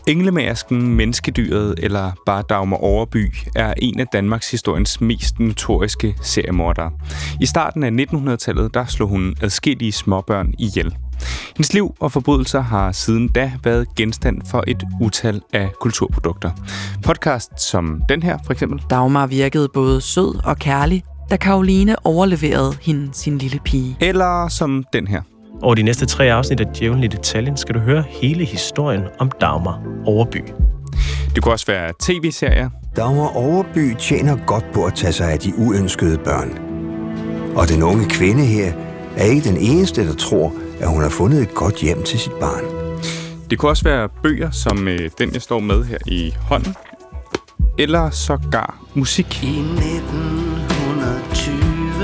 Englemagersken, menneskedyret eller bare Dagmar Overby er en af Danmarks historiens mest notoriske seriemordere. I starten af 1900-tallet der slog hun adskillige småbørn ihjel. Hendes liv og forbrydelser har siden da været genstand for et utal af kulturprodukter. Podcast som den her for eksempel. Dagmar virkede både sød og kærlig, da Caroline overleverede hende sin lille pige. Eller som den her. Over de næste 3 afsnit af Djævlen i detaljen skal du høre hele historien om Dagmar Overby. Det kunne også være tv-serier. Dagmar Overby tjener godt på at tage sig af de uønskede børn. Og den unge kvinde her er ikke den eneste, der tror, at hun har fundet et godt hjem til sit barn. Det kunne også være bøger, som den, jeg står med her i hånden. Eller sågar musik. I 1920,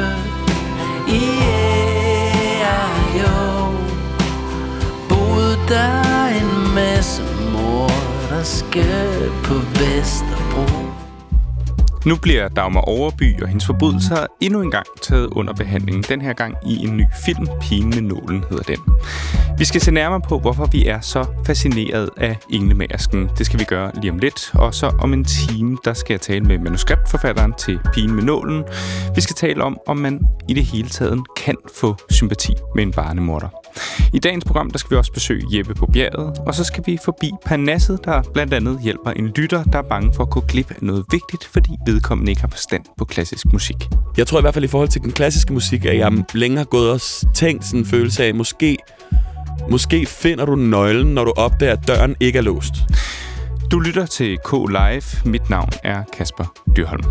boede der en masse morderske på Vesterbro. Nu bliver Dagmar Overby og hendes forbrydelser endnu en gang taget under behandling. Den her gang i en ny film, Pigen med nålen hedder den. Vi skal se nærmere på, hvorfor vi er så fascineret af englemagersken. Det skal vi gøre lige om lidt. Og så om en time, der skal jeg tale med manuskriptforfatteren til Pigen med nålen. Vi skal tale om man i det hele taget kan få sympati med en barnemorder. I dagens program, der skal vi også besøge Jeppe på bjerget, og så skal vi forbi Parnasset, der blandt andet hjælper en lytter, der er bange for at gå glip af noget vigtigt, fordi vedkommende ikke har forstand på klassisk musik. Jeg tror i hvert fald i forhold til den klassiske musik, at jeg længere gået og tænkt sådan en følelse af, måske finder du nøglen, når du opdager, at døren ikke er låst. Du lytter til K Live. Mit navn er Kasper Dyrholm.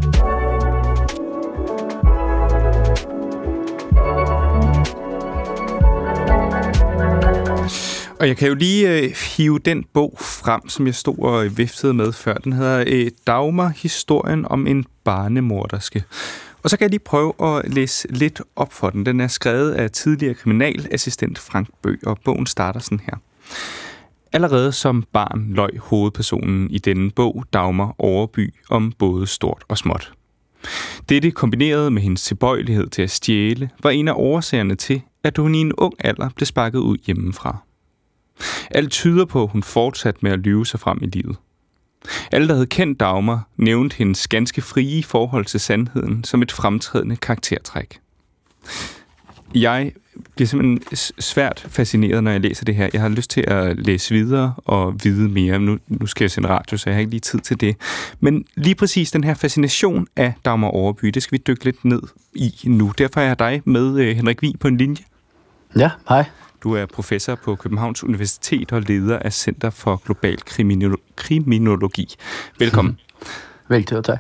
Og jeg kan jo lige hive den bog frem, som jeg stod og viftede med før. Den hedder Dagmar, historien om en barnemorderske. Og så kan jeg lige prøve at læse lidt op for den. Den er skrevet af tidligere kriminalassistent Frank Bøgh, og bogen starter sådan her. Allerede som barn løj hovedpersonen i denne bog, Dagmar Overby, om både stort og småt. Dette kombineret med hendes tilbøjelighed til at stjæle, var en af årsagerne til, at hun i en ung alder blev sparket ud hjemmefra. Alt tyder på, at hun fortsatte med at lyve sig frem i livet. Alle, der havde kendt Dagmar, nævnte hendes ganske frie forhold til sandheden som et fremtrædende karaktertræk. Jeg bliver simpelthen svært fascineret, når jeg læser det her. Jeg har lyst til at læse videre og vide mere. Nu skal jeg sende radio, så jeg har ikke lige tid til det. Men lige præcis den her fascination af Dagmar Overby, det skal vi dykke lidt ned i nu. Derfor er jeg dig med, Henrik Vig, på en linje. Ja, hej. Du er professor på Københavns Universitet og leder af Center for Global Kriminologi. Velkommen. Velkommen, tak.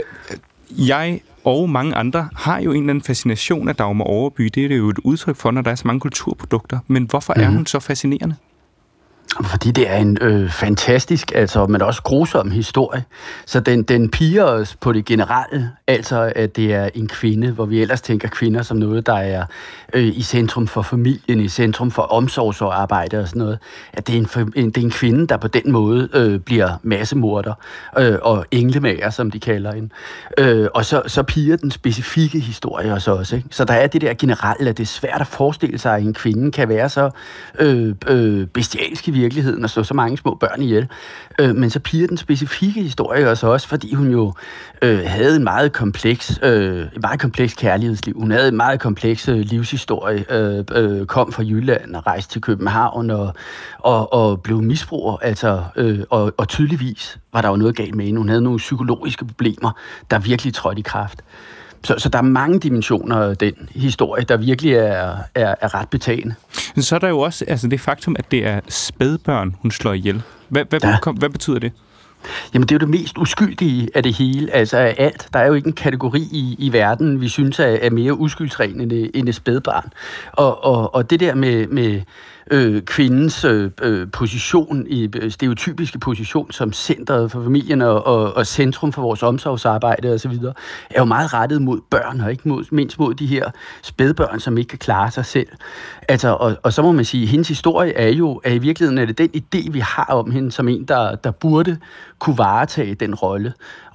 Jeg og mange andre har jo en eller anden fascination af Dagmar Overby. Det er det jo et udtryk for, når der er så mange kulturprodukter. Men hvorfor er hun så fascinerende? Fordi det er en fantastisk, men også grusom historie. Så den piger os på det generelle, altså at det er en kvinde, hvor vi ellers tænker kvinder som noget, der er i centrum for familien, i centrum for omsorgsarbejde og sådan noget. At det er en kvinde, der på den måde bliver massemorder og englemager, som de kalder hende. Og så piger den specifikke historie også. Ikke? Så der er det der generelle, at det er svært at forestille sig, at en kvinde kan være så bestialsk i virkeligheden og slå så mange små børn ihjel. Men så piger den specifikke historie også, fordi hun jo havde en meget kompleks kærlighedsliv. Hun havde en meget kompleks livshistorie, kom fra Jylland og rejste til København og blev misbruger. Og tydeligvis var der jo noget galt med hende. Hun havde nogle psykologiske problemer, der virkelig trådte i kraft. Så der er mange dimensioner af den historie, der virkelig er ret betagende. Så er der jo også det faktum, at det er spædbørn, hun slår ihjel. Hvad betyder det? Jamen, det er jo det mest uskyldige af det hele, altså af alt. Der er jo ikke en kategori i verden, vi synes er mere uskyldsren end et spædbarn. Og det der med kvindens position, stereotypiske position som centret for familien og centrum for vores omsorgsarbejde osv., er jo meget rettet mod børn, og ikke mindst mod de her spædbørn, som ikke kan klare sig selv. Og så må man sige, at hendes historie er i virkeligheden er det den idé, vi har om hende som en, der burde kunne varetage den rolle.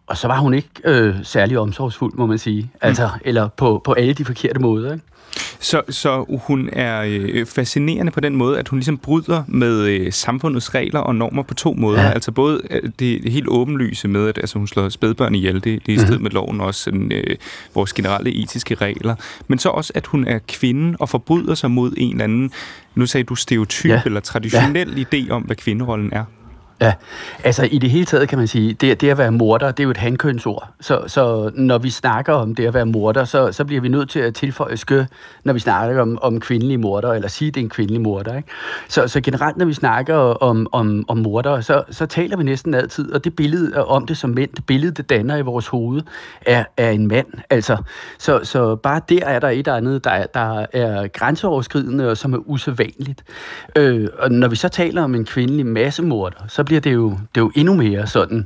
Og så var hun ikke særlig omsorgsfuld, må man sige. Altså, eller på alle de forkerte måder, ikke? Så hun er fascinerende på den måde, at hun ligesom bryder med samfundets regler og normer på to måder. Ja. Altså både det helt åbenlyse med, at altså, hun slår spædbørn ihjel, det er i strid med loven også, sådan, vores generelle etiske regler. Men så også, at hun er kvinde og forbryder sig mod en eller anden, nu sagde du stereotyp eller traditionel idé om, hvad kvinderollen er. Ja, altså i det hele taget kan man sige, det at være morder, det er jo et hankønsord. Så når vi snakker om det at være morder, så bliver vi nødt til at tilføje skø, når vi snakker om kvindelige morder, eller sige, det er en kvindelig morder, ikke? Så generelt, når vi snakker om morder, så taler vi næsten altid, og det billede om det som mænd, det billede, det danner i vores hoved, er en mand. Altså, så bare der er der et eller andet, der er grænseoverskridende, og som er usædvanligt. Og når vi så taler om en kvindelig massemorder, så bliver det jo endnu mere sådan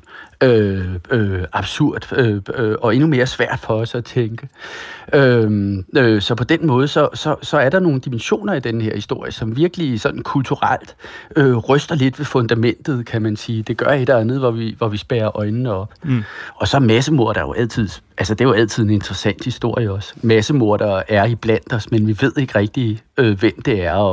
absurd og endnu mere svært for os at tænke. Så på den måde, så er der nogle dimensioner i den her historie, som virkelig sådan kulturelt ryster lidt ved fundamentet, kan man sige. Det gør et eller andet, hvor vi spærrer øjnene op. Og så massemord er jo altid, altså det er jo altid en interessant historie også. Massemorder er iblandt os, men vi ved ikke rigtig, hvem det er,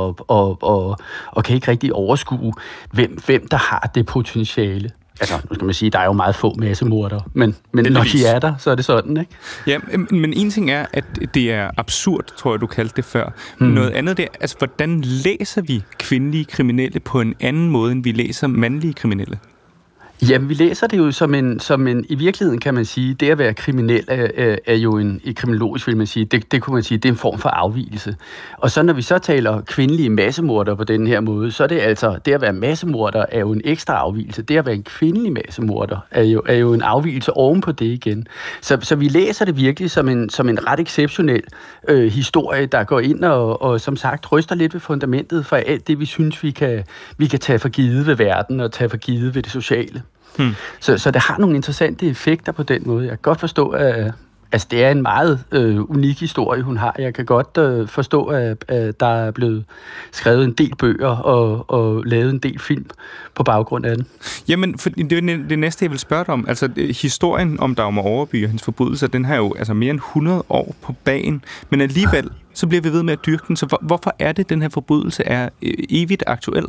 og kan ikke rigtig overskue, hvem der har det potentiale. Altså, nu skal man sige, der er jo meget få massemordere, men når de er der, så er det sådan, ikke? Ja, men en ting er, at det er absurd, tror jeg, du kaldte det før. Noget andet det er, altså, hvordan læser vi kvindelige kriminelle på en anden måde, end vi læser mandlige kriminelle? Jamen, vi læser det jo som en i virkeligheden kan man sige, det at være kriminel er jo i kriminologisk vil man sige, det kunne man sige, det er en form for afvigelse. Og så når vi så taler kvindelige massemorder på den her måde, så er det altså, det at være massemorder er jo en ekstra afvigelse. Det at være en kvindelig massemorder er jo en afvigelse oven på det igen. Så vi læser det virkelig som en ret exceptionel historie, der går ind og som sagt ryster lidt ved fundamentet for alt det, vi synes, vi kan tage for givet ved verden og tage for givet ved det sociale. Så det har nogle interessante effekter på den måde. Jeg kan godt forstå, at altså, det er en meget unik historie, hun har. Jeg kan godt forstå, at der er blevet skrevet en del bøger og lavet en del film på baggrund af den. Jamen, for det er det næste, jeg vil spørge dig om. Altså, historien om Dagmar Overby og hendes forbrydelser, den har jo altså mere end 100 år på bagen, men alligevel så bliver vi ved med at dyrke den. Så hvorfor er det, den her forbrydelse er evigt aktuel?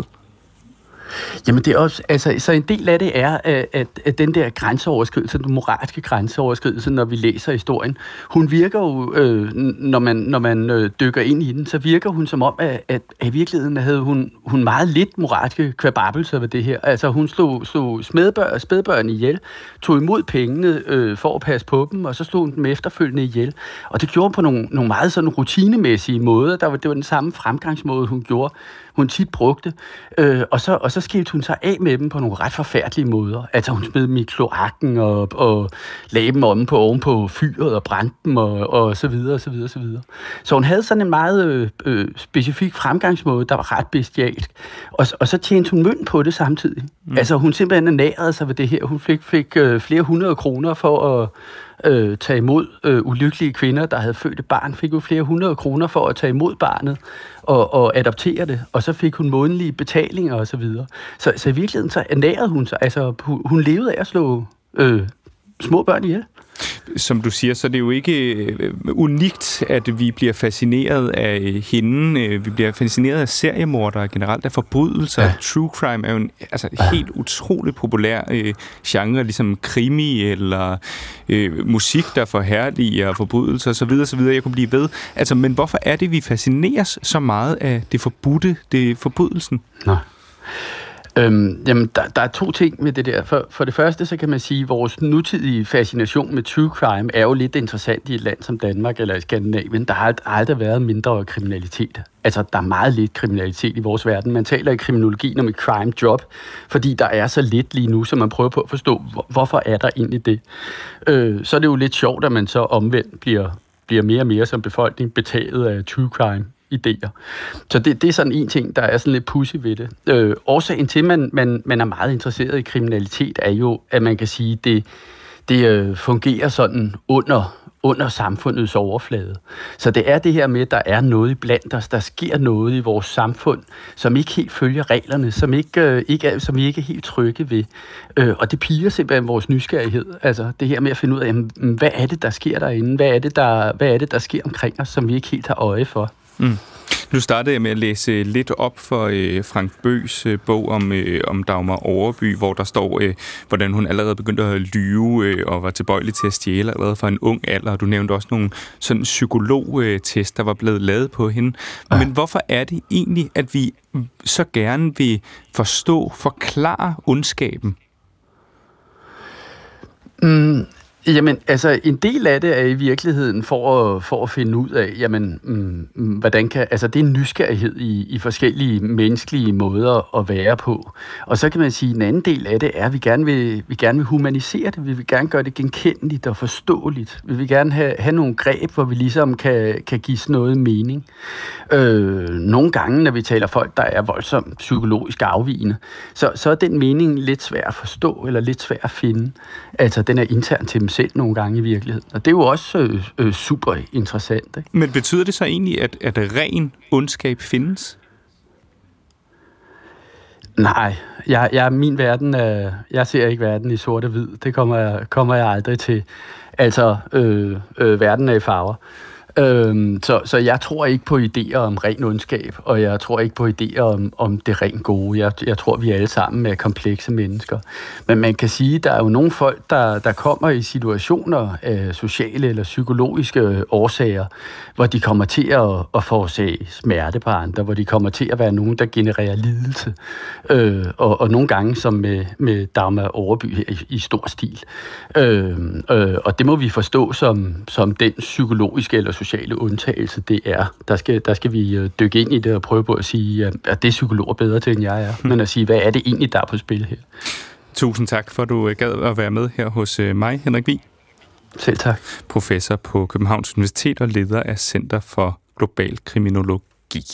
Jamen det er også, altså, så en del af det er, at den der grænseoverskridelse, den moralske grænseoverskridelse, når vi læser historien, hun virker jo, når man dykker ind i den, så virker hun som om, at i virkeligheden havde hun meget lidt moralske kvababelser ved det her. Altså hun slog spædbørn ihjel, tog imod pengene for at passe på dem, og så slog hun dem efterfølgende ihjel. Og det gjorde hun på nogle meget sådan rutinemæssige måder. Det var den samme fremgangsmåde, hun gjorde. Hun tit brugte, og så skilte hun sig af med dem på nogle ret forfærdelige måder. Altså hun smed dem i kloakken og lagde dem oven på fyret og brændte dem og så videre, og så videre, og så videre. Så hun havde sådan en meget specifik fremgangsmåde, der var ret bestialsk. Og så tjente hun mønt på det samtidig. Altså hun simpelthen ernærede sig ved det her. Hun fik flere 100 kroner for at tage imod ulykkelige kvinder, der havde født et barn, fik jo flere 100 kroner for at tage imod barnet og adoptere det, og så fik hun månedlige betalinger og så videre. Så i virkeligheden så ernærede hun sig, altså hun levede af at slå små børn ihjel. Som du siger, så er det jo ikke unikt, at vi bliver fascineret af hende. Vi bliver fascineret af seriemordere generelt, af forbrydelser. Ja. True crime er jo en helt utroligt populær genre, ligesom krimi eller musik, der forherliger forbrydelser osv. Jeg kunne blive ved. Altså, men hvorfor er det, vi fascineres så meget af det forbudte, det forbrydelsen? Nej. Jamen, der er to ting med det der. For det første, så kan man sige, at vores nutidige fascination med true crime er jo lidt interessant i et land som Danmark eller i Skandinavien. Der har aldrig været mindre kriminalitet. Altså, der er meget lidt kriminalitet i vores verden. Man taler i kriminologien om et crime job, fordi der er så lidt lige nu, så man prøver på at forstå, hvorfor er der egentlig det. Så er det jo lidt sjovt, at man så omvendt bliver mere og mere som befolkning betaget af true crime idéer. Så det er sådan en ting, der er sådan lidt pudsig ved det. Årsagen til, at man er meget interesseret i kriminalitet, er jo, at man kan sige, det fungerer sådan under samfundets overflade. Så det er det her med, at der er noget iblandt os, der sker noget i vores samfund, som ikke helt følger reglerne, som vi ikke er helt trygge ved. Og det piger simpelthen vores nysgerrighed. Altså det her med at finde ud af, jamen, hvad er det, der sker derinde? Hvad er det, der sker omkring os, som vi ikke helt har øje for? Mm. Nu startede jeg med at læse lidt op for Frank Bøghs bog om Dagmar Overby, hvor der står, hvordan hun allerede begyndte at lyve og var tilbøjelig til at stjæle allerede fra en ung alder. Du nævnte også nogle sådan psykologtest, der var blevet lavet på hende. Ja. Men hvorfor er det egentlig, at vi så gerne vil forklare ondskaben? Jamen, altså, en del af det er i virkeligheden for at finde ud af, jamen, hvordan kan, altså, det er en nysgerrighed i forskellige menneskelige måder at være på. Og så kan man sige, at en anden del af det er, at vi gerne vil humanisere det, vi vil gerne gøre det genkendeligt og forståeligt. Vi vil gerne have nogle greb, hvor vi ligesom kan give sådan noget mening. Nogle gange, når vi taler folk, der er voldsomt psykologisk afvigende, så er den mening lidt svær at forstå, eller lidt svær at finde. Altså, den er intern til dem selv nogle gange i virkeligheden. Og det er jo også super interessant. Ikke? Men betyder det så egentlig, at ren ondskab findes? Nej, min verden jeg ser ikke verden i sort og hvid. Det kommer jeg aldrig til. Altså, verden er i farver. Så jeg tror ikke på idéer om ren ondskab, og jeg tror ikke på idéer om det rent gode. Jeg tror, vi alle sammen er komplekse mennesker. Men man kan sige, at der er jo nogle folk, der kommer i situationer af sociale eller psykologiske årsager, hvor de kommer til at forårsage smerte på andre, hvor de kommer til at være nogen, der genererer lidelse. Og nogle gange som med Dagmar Overby her i stor stil. Og det må vi forstå som den psykologiske eller sociale undtagelse, det er. Der skal vi dykke ind i det og prøve på at sige, at det er psykologer bedre til, end jeg er. Men at sige, hvad er det egentlig, der er på spil her? Tusind tak, for du gad at være med her hos mig, Henrik Vig. Selv tak. Professor på Københavns Universitet og leder af Center for Global Kriminologi.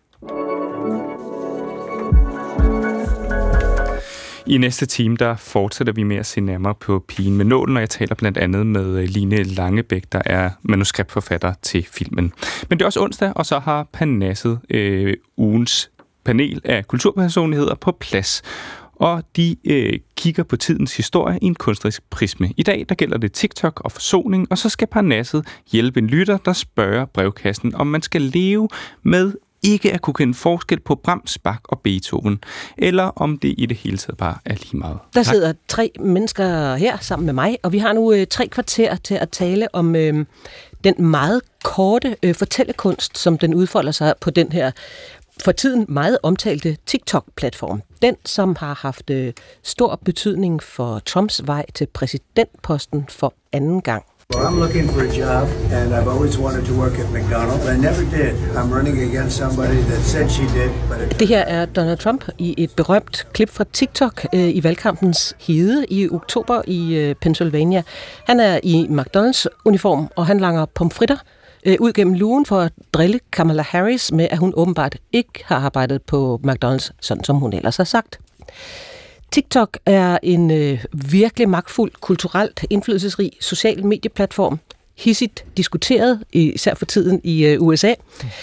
I næste time, der fortsætter vi med at se nærmere på Pigen med nålen, og jeg taler blandt andet med Line Langebæk, der er manuskriptforfatter til filmen. Men det er også onsdag, og så har Parnasset ugens panel af kulturpersonligheder på plads. Og de kigger på tidens historie i en kunstnerisk prisme. I dag, der gælder det TikTok og forsoning, og så skal Parnasset hjælpe en lytter, der spørger brevkassen, om man skal leve med ikke at kunne kende forskel på Brahms, Bach og Beethoven, eller om det i det hele taget bare er lige meget. Der sidder 3 mennesker her sammen med mig, og vi har nu 3 kvarter til at tale om den meget korte fortællekunst, som den udfolder sig på den her for tiden meget omtalte TikTok-platform. Den, som har haft stor betydning for Trumps vej til præsidentposten for anden gang. Well, I'm looking for a job, and I've always wanted to work at McDonald's. I never did. I'm running against somebody that said she did, but Det her er Donald Trump i et berømt klip fra TikTok i valgkampens hede i oktober i Pennsylvania. Han er i McDonald's-uniform, og han langer pomfritter ud gennem lugen for at drille Kamala Harris med, at hun åbenbart ikke har arbejdet på McDonald's, sådan som hun ellers har sagt. TikTok er en virkelig magtfuld, kulturelt indflydelsesrig social medieplatform, hidsigt diskuteret, især for tiden i USA.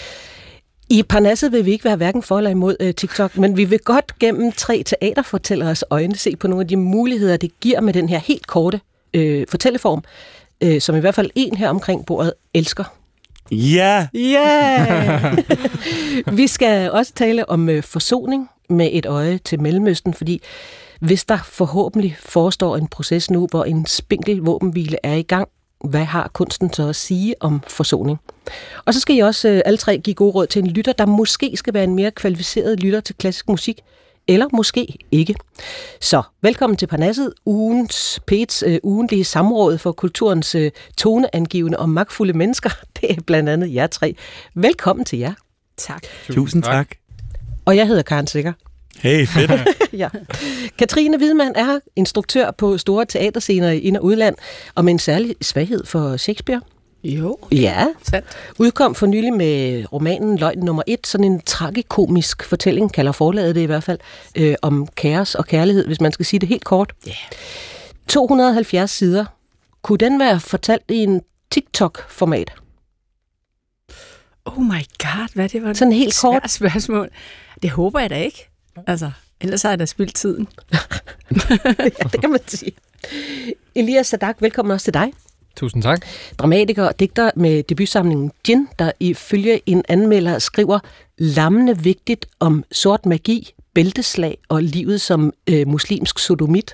I Parnasset vil vi ikke være hverken for eller imod TikTok, men vi vil godt gennem 3 teaterfortælleres øjne se på nogle af de muligheder, det giver med den her helt korte fortælleform, som i hvert fald en her omkring bordet elsker. Ja! Ja! Vi skal også tale om forsoning med et øje til Mellemøsten, fordi hvis der forhåbentlig forestår en proces nu, hvor en spinkel våbenhvile er i gang, hvad har kunsten så at sige om forsoning? Og så skal I også alle 3 give gode råd til en lytter, der måske skal være en mere kvalificeret lytter til klassisk musik, eller måske ikke. Så velkommen til Parnasset, ugens P1's ugentlige samråd for kulturens toneangivende og magtfulde mennesker. Det er blandt andet jer 3. Velkommen til jer. Tak. Tusind tak. Og jeg hedder Karen Sikker. Hey, fedt. Ja. Katrine Hvidmann er instruktør på store teaterscener i ind- og udland, og med en særlig svaghed for Shakespeare. Jo, ja. Sandt. Udkom for nylig med romanen Løgn nummer 1, sådan en tragikomisk fortælling, kalder forlaget det i hvert fald, om kaos og kærlighed, hvis man skal sige det helt kort. 270 sider. Kunne den være fortalt i en TikTok-format? Oh my god, hvad det var sådan helt kort spørgsmål. Det håber jeg da ikke. Altså, ellers har jeg da spildt tiden. Ja, det kan man sige. Elias Sadak, velkommen også til dig. Tusind tak. Dramatiker og digter med debutsamlingen Djinn, der ifølge en anmelder skriver lammende vigtigt om sort magi, bælteslag og livet som muslimsk sodomit.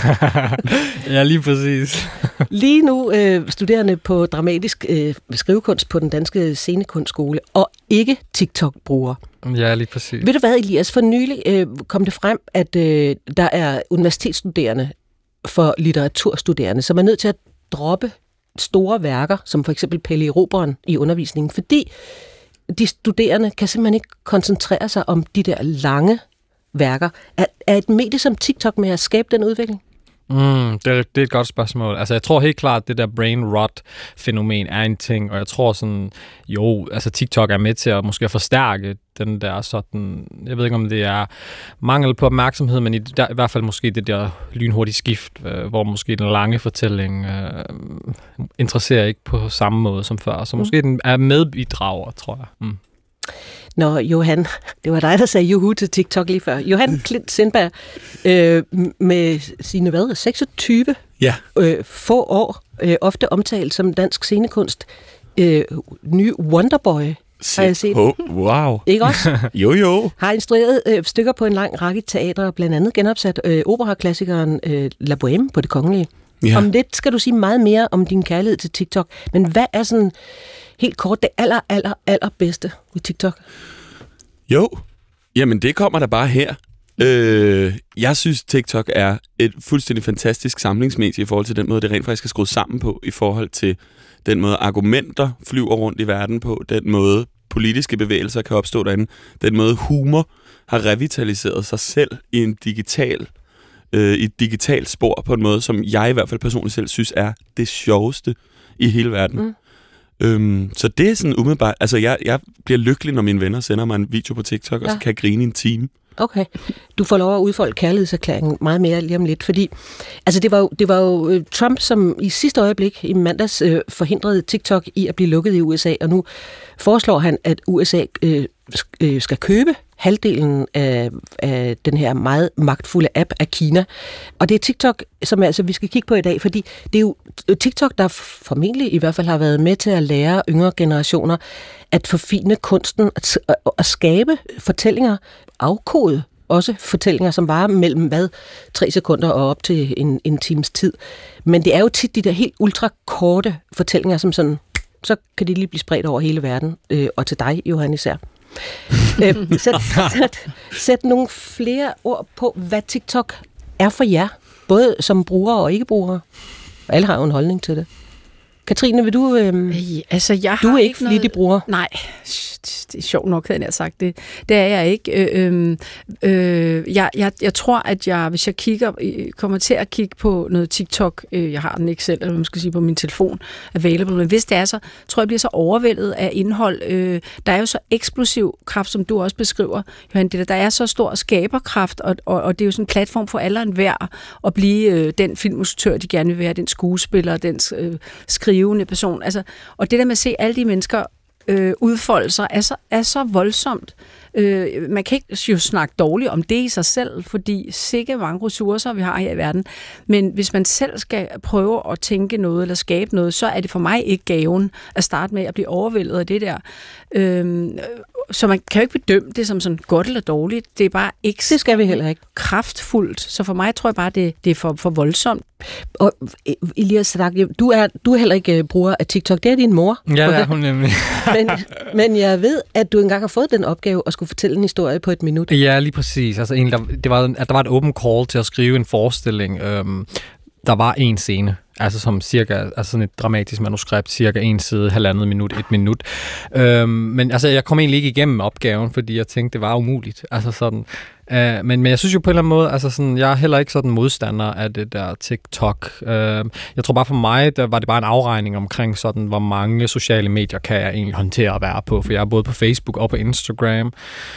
Ja, lige præcis. Lige nu studerende på dramatisk skrivekunst på den danske scenekunstskole, og ikke TikTok-bruger. Ja, lige præcis. Ved du hvad, Elias? For nylig kom det frem, at der er universitetsstuderende for litteraturstuderende, som er nødt til at droppe store værker, som for eksempel Pelle Erobreren i undervisningen, fordi de studerende kan simpelthen ikke koncentrere sig om de der lange værker. Er et medie som TikTok med at skabe den udvikling? Det er et godt spørgsmål. Altså, jeg tror helt klart, at det der brain rot-fænomen er en ting, og jeg tror sådan, TikTok er med til at måske forstærke den der sådan, jeg ved ikke om det er mangel på opmærksomhed, men i hvert fald måske det der lynhurtige skift, hvor måske den lange fortælling interesserer ikke på samme måde som før, så måske den er medbidrager, tror jeg. Nå, Johan, det var dig, der sagde juhu til TikTok lige før. Johan Klint Sindberg med sine 26 få år, ofte omtalt som dansk scenekunst, nye Wonderboy, har jeg set. Wow. Ikke også? Jo. Har instrueret stykker på en lang række teatre, blandt andet genopsat operaklassikeren La Bohème på Det Kongelige. Ja. Om lidt skal du sige meget mere om din kærlighed til TikTok, men hvad er sådan helt kort det allerbedste ved TikTok? Jo, jamen det kommer der bare her. Jeg synes, TikTok er et fuldstændig fantastisk samlingsmedie i forhold til den måde, det rent faktisk er skruet sammen på, i forhold til den måde, argumenter flyver rundt i verden på, den måde, politiske bevægelser kan opstå derinde, den måde, humor har revitaliseret sig selv i en et digitalt spor på en måde, som jeg i hvert fald personligt selv synes er det sjoveste i hele verden. Så det er sådan umiddelbart, altså jeg bliver lykkelig, når mine venner sender mig en video på TikTok, og så kan jeg grine i en time. Okay. Du får lov at udfolde kærlighedserklæringen meget mere lige om lidt, fordi altså det var jo Trump, som i sidste øjeblik i mandags forhindrede TikTok i at blive lukket i USA, og nu foreslår han, at USA skal købe halvdelen af den her meget magtfulde app af Kina. Og det er TikTok, som altså vi skal kigge på i dag, fordi det er jo TikTok, der formentlig i hvert fald har været med til at lære yngre generationer at forfine kunsten, at skabe fortællinger, afkode også fortællinger, som varer mellem 3 sekunder og op til en times tid. Men det er jo tit de der helt ultrakorte fortællinger, som sådan, så kan de lige blive spredt over hele verden, og til dig, Johan, især. Sæt nogle flere ord på, hvad TikTok er for jer, både som brugere og ikke-brugere. Alle har jo en holdning til det. Katrine, vil du... du er ikke flittig bruger. Nej, det er sjovt nok, havde jeg sagt det. Det er jeg ikke. Jeg tror, at hvis jeg kommer til at kigge på noget TikTok, jeg har den ikke selv, eller man skal sige på min telefon, available, men hvis det er så, tror jeg bliver så overvældet af indhold. Der er jo så eksplosiv kraft, som du også beskriver, Johan. Der er så stor skaberkraft, og det er jo sådan en platform for alle og enhver at blive den filminstruktør, de gerne vil være, den skuespiller, den skrivende person. Altså, og det der med at se alle de mennesker udfolde sig, er så voldsomt. Man kan ikke jo snakke dårligt om det i sig selv, fordi sikke mange ressourcer, vi har her i verden. Men hvis man selv skal prøve at tænke noget eller skabe noget, så er det for mig ikke gaven at starte med at blive overvældet af det der. Så man kan jo ikke bedømme det som sådan godt eller dårligt. Det er bare ikke, det skal vi heller ikke, kraftfuldt. Så for mig tror jeg bare, det er for voldsomt. Og Elias Sadak, du er heller ikke bruger af TikTok. Det er din mor. Ja, det er hun nemlig. men jeg ved, at du engang har fået den opgave at skulle fortælle en historie på 1 minut. Ja, lige præcis. Altså, der var et open call til at skrive en forestilling. Der var en scene, altså som cirka, altså sådan et dramatisk manuskript, cirka 1 side, 1,5 minut, 1 minut. Men altså, jeg kom egentlig ikke igennem opgaven, fordi jeg tænkte, det var umuligt. Altså sådan, men jeg synes jo på en eller anden måde, altså sådan, jeg er heller ikke sådan modstander af det der TikTok. Jeg tror bare for mig, der var det bare en afregning omkring sådan, hvor mange sociale medier kan jeg egentlig håndtere at være på, for jeg er både på Facebook og på Instagram.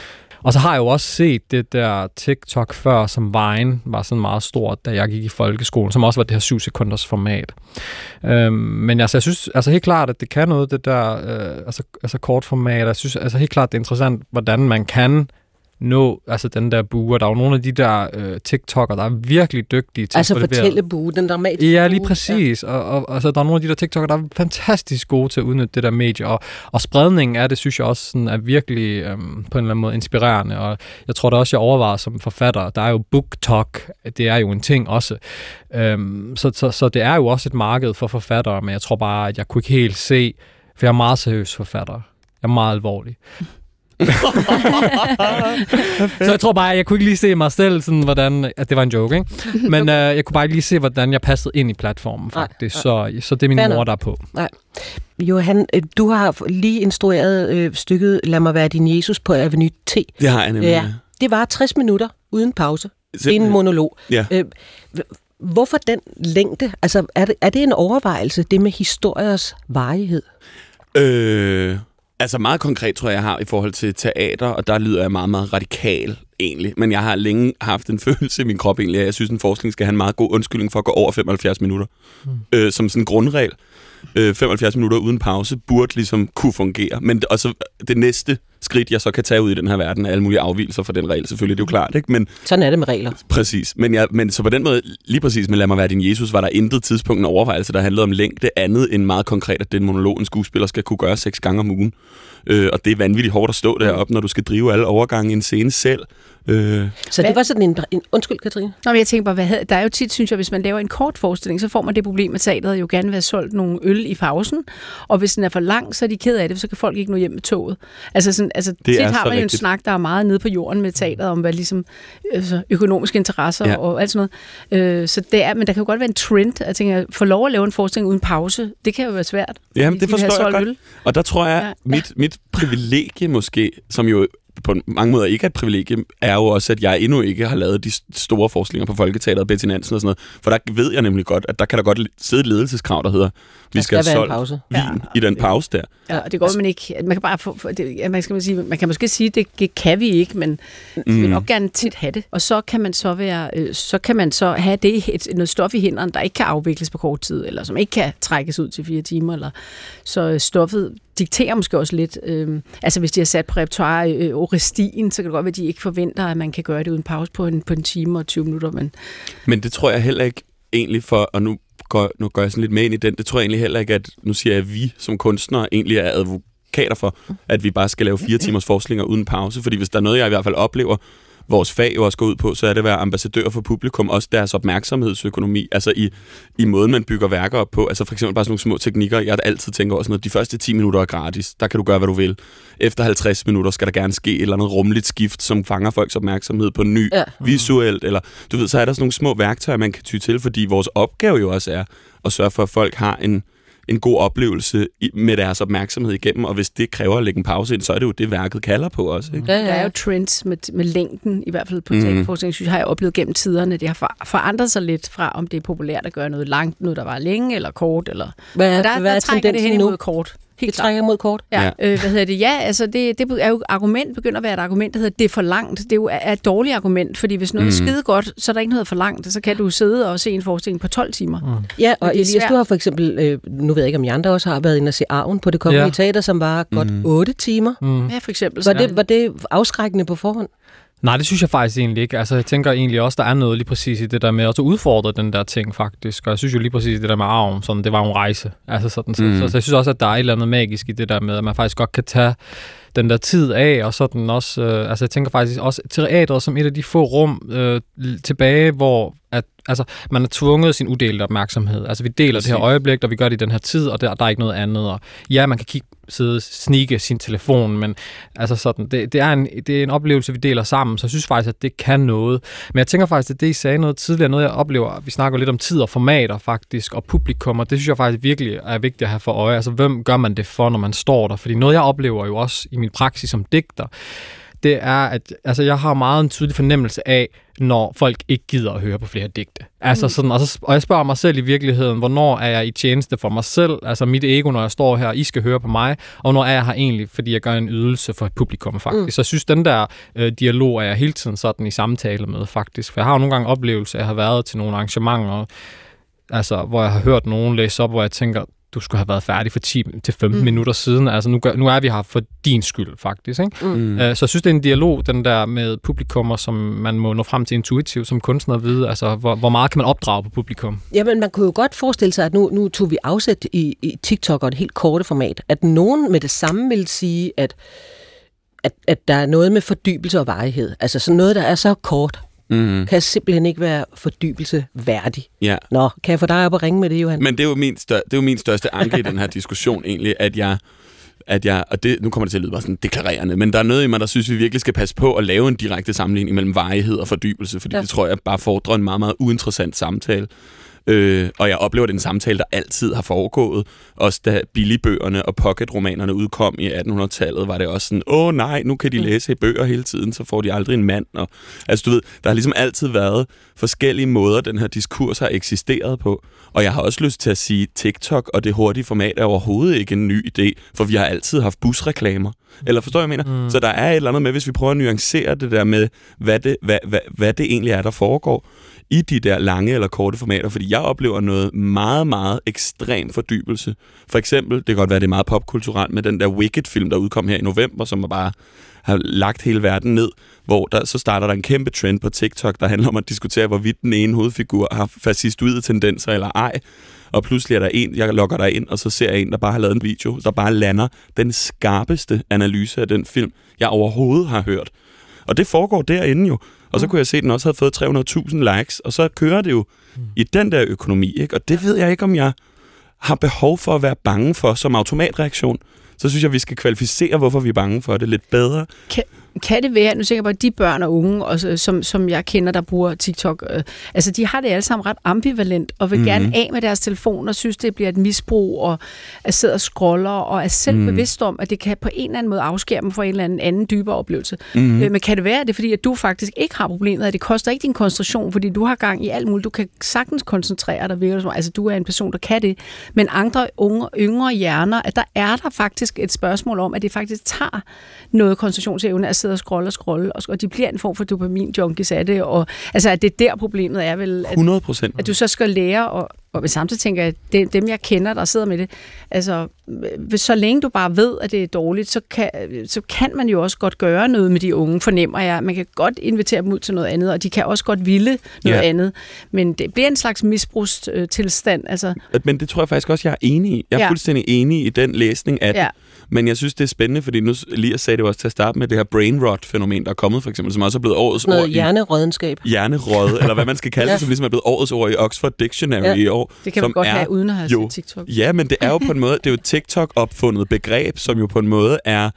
Og så har jeg jo også set det der TikTok før, som Vine var sådan meget stort, da jeg gik i folkeskolen, som også var det her 7 sekunders format. Men altså, jeg synes altså helt klart, at det kan noget, det der altså kort format. Jeg synes altså helt klart, det er interessant, hvordan man kan nå altså den der bue. Der er jo nogle af de der TikTok'ere, der er virkelig dygtige til altså fortælle bue, den dramatiske ja, lige præcis. Ja. Og altså, der er nogle af de der TikTok'ere, der er fantastisk gode til at udnytte det der medie. Og spredningen af det, synes jeg også sådan, er virkelig på en eller anden måde inspirerende. Og jeg tror da også, jeg overvejer som forfatter, der er jo BookTok, det er jo en ting også. Så det er jo også et marked for forfattere, men jeg tror bare, at jeg kunne ikke helt se, for jeg er meget seriøs forfatter. Jeg er meget alvorlig. Så jeg tror bare, jeg kunne ikke lige se mig selv sådan, hvordan, at det var en joke, ikke? Men jeg kunne bare ikke lige se, hvordan jeg passede ind i platformen, faktisk. Så det er min mor, der er på. Nej. Johan, du har lige instrueret stykket Lad mig være din Jesus på Avenue T. Det har jeg nemlig. Ja. Det var 60 minutter uden pause. Det er en monolog. Ja. Hvorfor den længde? Altså, er det en overvejelse, det med historiers varighed? Altså meget konkret tror jeg har i forhold til teater, og der lyder jeg meget, meget radikal egentlig. Men jeg har længe haft en følelse i min krop egentlig, at jeg synes, en forskning skal have en meget god undskyldning for at gå over 75 minutter. Som sådan en grundregel. 75 minutter uden pause burde ligesom kunne fungere. Men også det næste skridt, jeg så kan tage ud i den her verden, er alle mulige afvigelser fra den regel. Selvfølgelig, det er jo klart, ikke? Men, sådan er det med regler. Præcis. Men så på den måde, lige præcis med Lad mig være din Jesus, var der intet tidspunkt en overvejelse, der handlede om længde andet end meget konkret, at den monolog, en skuespiller skal kunne gøre 6 gange om ugen. Og det er vanvittigt hårdt at stå deroppe, når du skal drive alle overgange i en scene selv. Så det var sådan en undskyld, Katrine? Nå, men jeg tænker bare, der er jo tit, synes jeg, hvis man laver en kort forestilling, så får man det problem, at teateret jo gerne vil have solgt nogle øl i pausen, og hvis den er for lang, så er de ked af det, så kan folk ikke nå hjem med toget. Altså tit har man jo en snak, der er meget nede på jorden med teateret, om hvad ligesom økonomiske interesser og alt sådan noget. Så det er, men der kan jo godt være en trend, jeg tænker, få lov at lave en forestilling uden pause, det kan jo være svært. Jamen, det forstår jeg godt. Og der tror jeg, mit privilegie måske, som jo på mange måder ikke er et privilegium, er jo også, at jeg endnu ikke har lavet de store forestillinger på Folketeateret, Betty Nansen og sådan noget. For der ved jeg nemlig godt, at der kan der godt sidde et ledelseskrav, der hedder, vi skal have solgt vin i den pause der. Ja, og det går man ikke. Man kan bare man kan måske sige, det kan vi ikke, men vi vil nok gerne tit have det. Og så kan man så have det noget stof i hænderne, der ikke kan afvikles på kort tid, eller som ikke kan trækkes ud til 4 timer. Eller så stoffet dikterer måske også lidt. Altså hvis de har sat på repertoire Orestien, så kan det godt være, at de ikke forventer, at man kan gøre det uden pause på en time og 20 minutter. Men det tror jeg heller ikke egentlig for, og nu går jeg sådan lidt med ind i den, det tror jeg egentlig heller ikke, at nu siger jeg, at vi som kunstnere egentlig er advokater for, at vi bare skal lave 4 timers forestillinger uden pause, fordi hvis der er noget, jeg i hvert fald oplever, vores fag jo også går ud på, så er det at være ambassadør for publikum, også deres opmærksomhedsøkonomi, altså i måden, man bygger værker op på. Altså for eksempel bare sådan nogle små teknikker, jeg altid tænker over sådan noget, de første 10 minutter er gratis, der kan du gøre, hvad du vil. Efter 50 minutter skal der gerne ske et eller andet rummeligt skift, som fanger folks opmærksomhed på ny, visuelt, eller du ved, så er der sådan nogle små værktøjer, man kan ty til, fordi vores opgave jo også er at sørge for, at folk har en god oplevelse med deres opmærksomhed igennem, og hvis det kræver at lægge en pause ind, så er det jo det, værket kalder på også. Ikke? Der er jo trends med længden, i hvert fald på teaterforskning, synes jeg, har jeg oplevet gennem tiderne. Det har forandret sig lidt fra, om det er populært at gøre noget langt, noget der var længe, eller kort, eller... Der trækker det hen imod kort. Helt trækker mod kort. Ja. Altså det er jo argument, begynder at være et argument, der hedder, det er for langt. Det er jo et dårligt argument, fordi hvis noget er skide godt, så er der ikke noget for langt, så kan du sidde og se en forestilling på 12 timer. Ja, og Elias, du har for eksempel, nu ved jeg ikke, om I andre også har været inde og se Arven på Det Kongelige Teater, som var godt 8 timer. Ja, for eksempel. Var det afskrækkende på forhånd? Nej, det synes jeg faktisk egentlig ikke. Altså, jeg tænker egentlig også, der er noget lige præcis i det der med at udfordre den der ting, faktisk. Og jeg synes jo lige præcis det der med Arven, sådan, det var en rejse. Altså sådan. Så jeg synes også, at der er et eller andet magisk i det der med, at man faktisk godt kan tage den der tid af, og sådan også, altså jeg tænker faktisk også teatret som et af de få rum tilbage, hvor man er tvunget sin uddelte opmærksomhed. Altså vi deler det her øjeblik, og vi gør det i den her tid, og der er ikke noget andet. Og ja, man kan snige sin telefon, men altså sådan, det er en oplevelse, vi deler sammen, så jeg synes faktisk, at det kan noget. Men jeg tænker faktisk, at det I sagde noget tidligere, noget jeg oplever, vi snakker lidt om tid og formater faktisk, og publikum, og det synes jeg faktisk virkelig er vigtigt at have for øje. Altså hvem gør man det for, når man står der? Fordi noget jeg oplever jo også i min praksis som digter, det er, at altså, jeg har meget en tydelig fornemmelse af, når folk ikke gider at høre på flere digte. Altså sådan, og jeg spørger mig selv i virkeligheden, hvornår er jeg i tjeneste for mig selv, altså mit ego, når jeg står her, I skal høre på mig, og når er jeg her egentlig, fordi jeg gør en ydelse for et publikum faktisk. Så jeg synes, den der dialog er jeg hele tiden sådan i samtale med faktisk. For jeg har jo nogle gange oplevelse, at jeg har været til nogle arrangementer, altså, hvor jeg har hørt nogen læse op, hvor jeg tænker, du skulle have været færdig for 10-15 minutter siden. Altså, nu er vi her for din skyld, faktisk. Ikke? Så jeg synes, det er en dialog, den der med publikummer, som man må nå frem til intuitivt som kunstner at vide. Altså, hvor meget kan man opdrage på publikum? Jamen, man kunne jo godt forestille sig, at nu tog vi afsæt i TikTok og et helt korte format. At nogen med det samme vil sige, at der er noget med fordybelse og varighed. Altså sådan noget, der er så kort, kan simpelthen ikke være fordybelse værdig. Ja. Nå, kan jeg få dig op og ringe med det, Johan? Men det er jo min største anke i den her diskussion egentlig, at jeg, og det, nu kommer det til at lyde bare sådan deklarerende, men der er noget i mig, der synes, vi virkelig skal passe på at lave en direkte sammenligning mellem varighed og fordybelse, fordi det tror jeg bare fordrer en meget, meget uinteressant samtale. Og jeg oplever, at det er en samtale, der altid har foregået. Også da billigbøgerne og pocketromanerne udkom i 1800-tallet, var det også sådan, nej, nu kan de læse i bøger hele tiden, så får de aldrig en mand. Og, altså du ved, der har ligesom altid været forskellige måder, den her diskurs har eksisteret på. Og jeg har også lyst til at sige, TikTok og det hurtige format er overhovedet ikke en ny idé, for vi har altid haft busreklamer. Eller forstår jeg, mener? Så der er et eller andet med, hvis vi prøver at nuancere det der med, hvad det egentlig er, der foregår i de der lange eller korte formater, fordi jeg oplever noget meget, meget ekstrem fordybelse. For eksempel, det kan godt være, det er meget popkulturelt med den der Wicked-film, der udkom her i november, som bare har lagt hele verden ned, hvor så starter der en kæmpe trend på TikTok, der handler om at diskutere, hvorvidt den ene hovedfigur har fascistoide tendenser eller ej. Og pludselig er der en, jeg logger dig ind, og så ser jeg en, der bare har lavet en video, der bare lander den skarpeste analyse af den film, jeg overhovedet har hørt. Og det foregår derinde jo. Og så kunne jeg se, at den også havde fået 300.000 likes, og så kører det jo i den der økonomi, ikke? Og det ved jeg ikke, om jeg har behov for at være bange for som automatreaktion. Så synes jeg, vi skal kvalificere, hvorfor vi er bange for det lidt bedre. Kan det være, nu tænker jeg på, at de børn og unge, og som jeg kender, der bruger TikTok, altså de har det alle sammen ret ambivalent, og vil gerne af med deres telefon, og synes, det bliver et misbrug, og at sidde og scroller, og er selv bevidst om, at det kan på en eller anden måde afskære dem fra en eller anden dybere oplevelse. Men kan det være, at det er fordi, at du faktisk ikke har problemet, at det koster ikke din koncentration, fordi du har gang i alt muligt, du kan sagtens koncentrere dig, altså du er en person, der kan det, men andre yngre hjerner, at der er der faktisk et spørgsmål om, at det faktisk tager noget koncentrationsevne at sidde og scrolle, og de bliver en form for dopamin-junkies af det, og altså, at det er der problemet er vel, at, 100%. At du så skal lære, og samtidig tænker jeg, at dem jeg kender, der sidder med det, altså, så længe du bare ved, at det er dårligt, så kan man jo også godt gøre noget med de unge, fornemmer jeg. Man kan godt invitere dem ud til noget andet, og de kan også godt ville noget andet, men det bliver en slags misbrugstilstand. Altså. Men det tror jeg faktisk også, jeg er enig i. Jeg er fuldstændig enig i den læsning af det. Men jeg synes, det er spændende, fordi nu Elias sagde det også til at starte med, det her brain rot-fænomen, der er kommet for eksempel, som også er blevet årets ord i... Hjernerådenskab. Hjernerød, eller hvad man skal kalde det, som ligesom er blevet årets ord i Oxford Dictionary i år. Det kan man godt have, uden at have set TikTok. Ja, men det er jo på en måde, det er jo TikTok-opfundet begreb, som jo på en måde er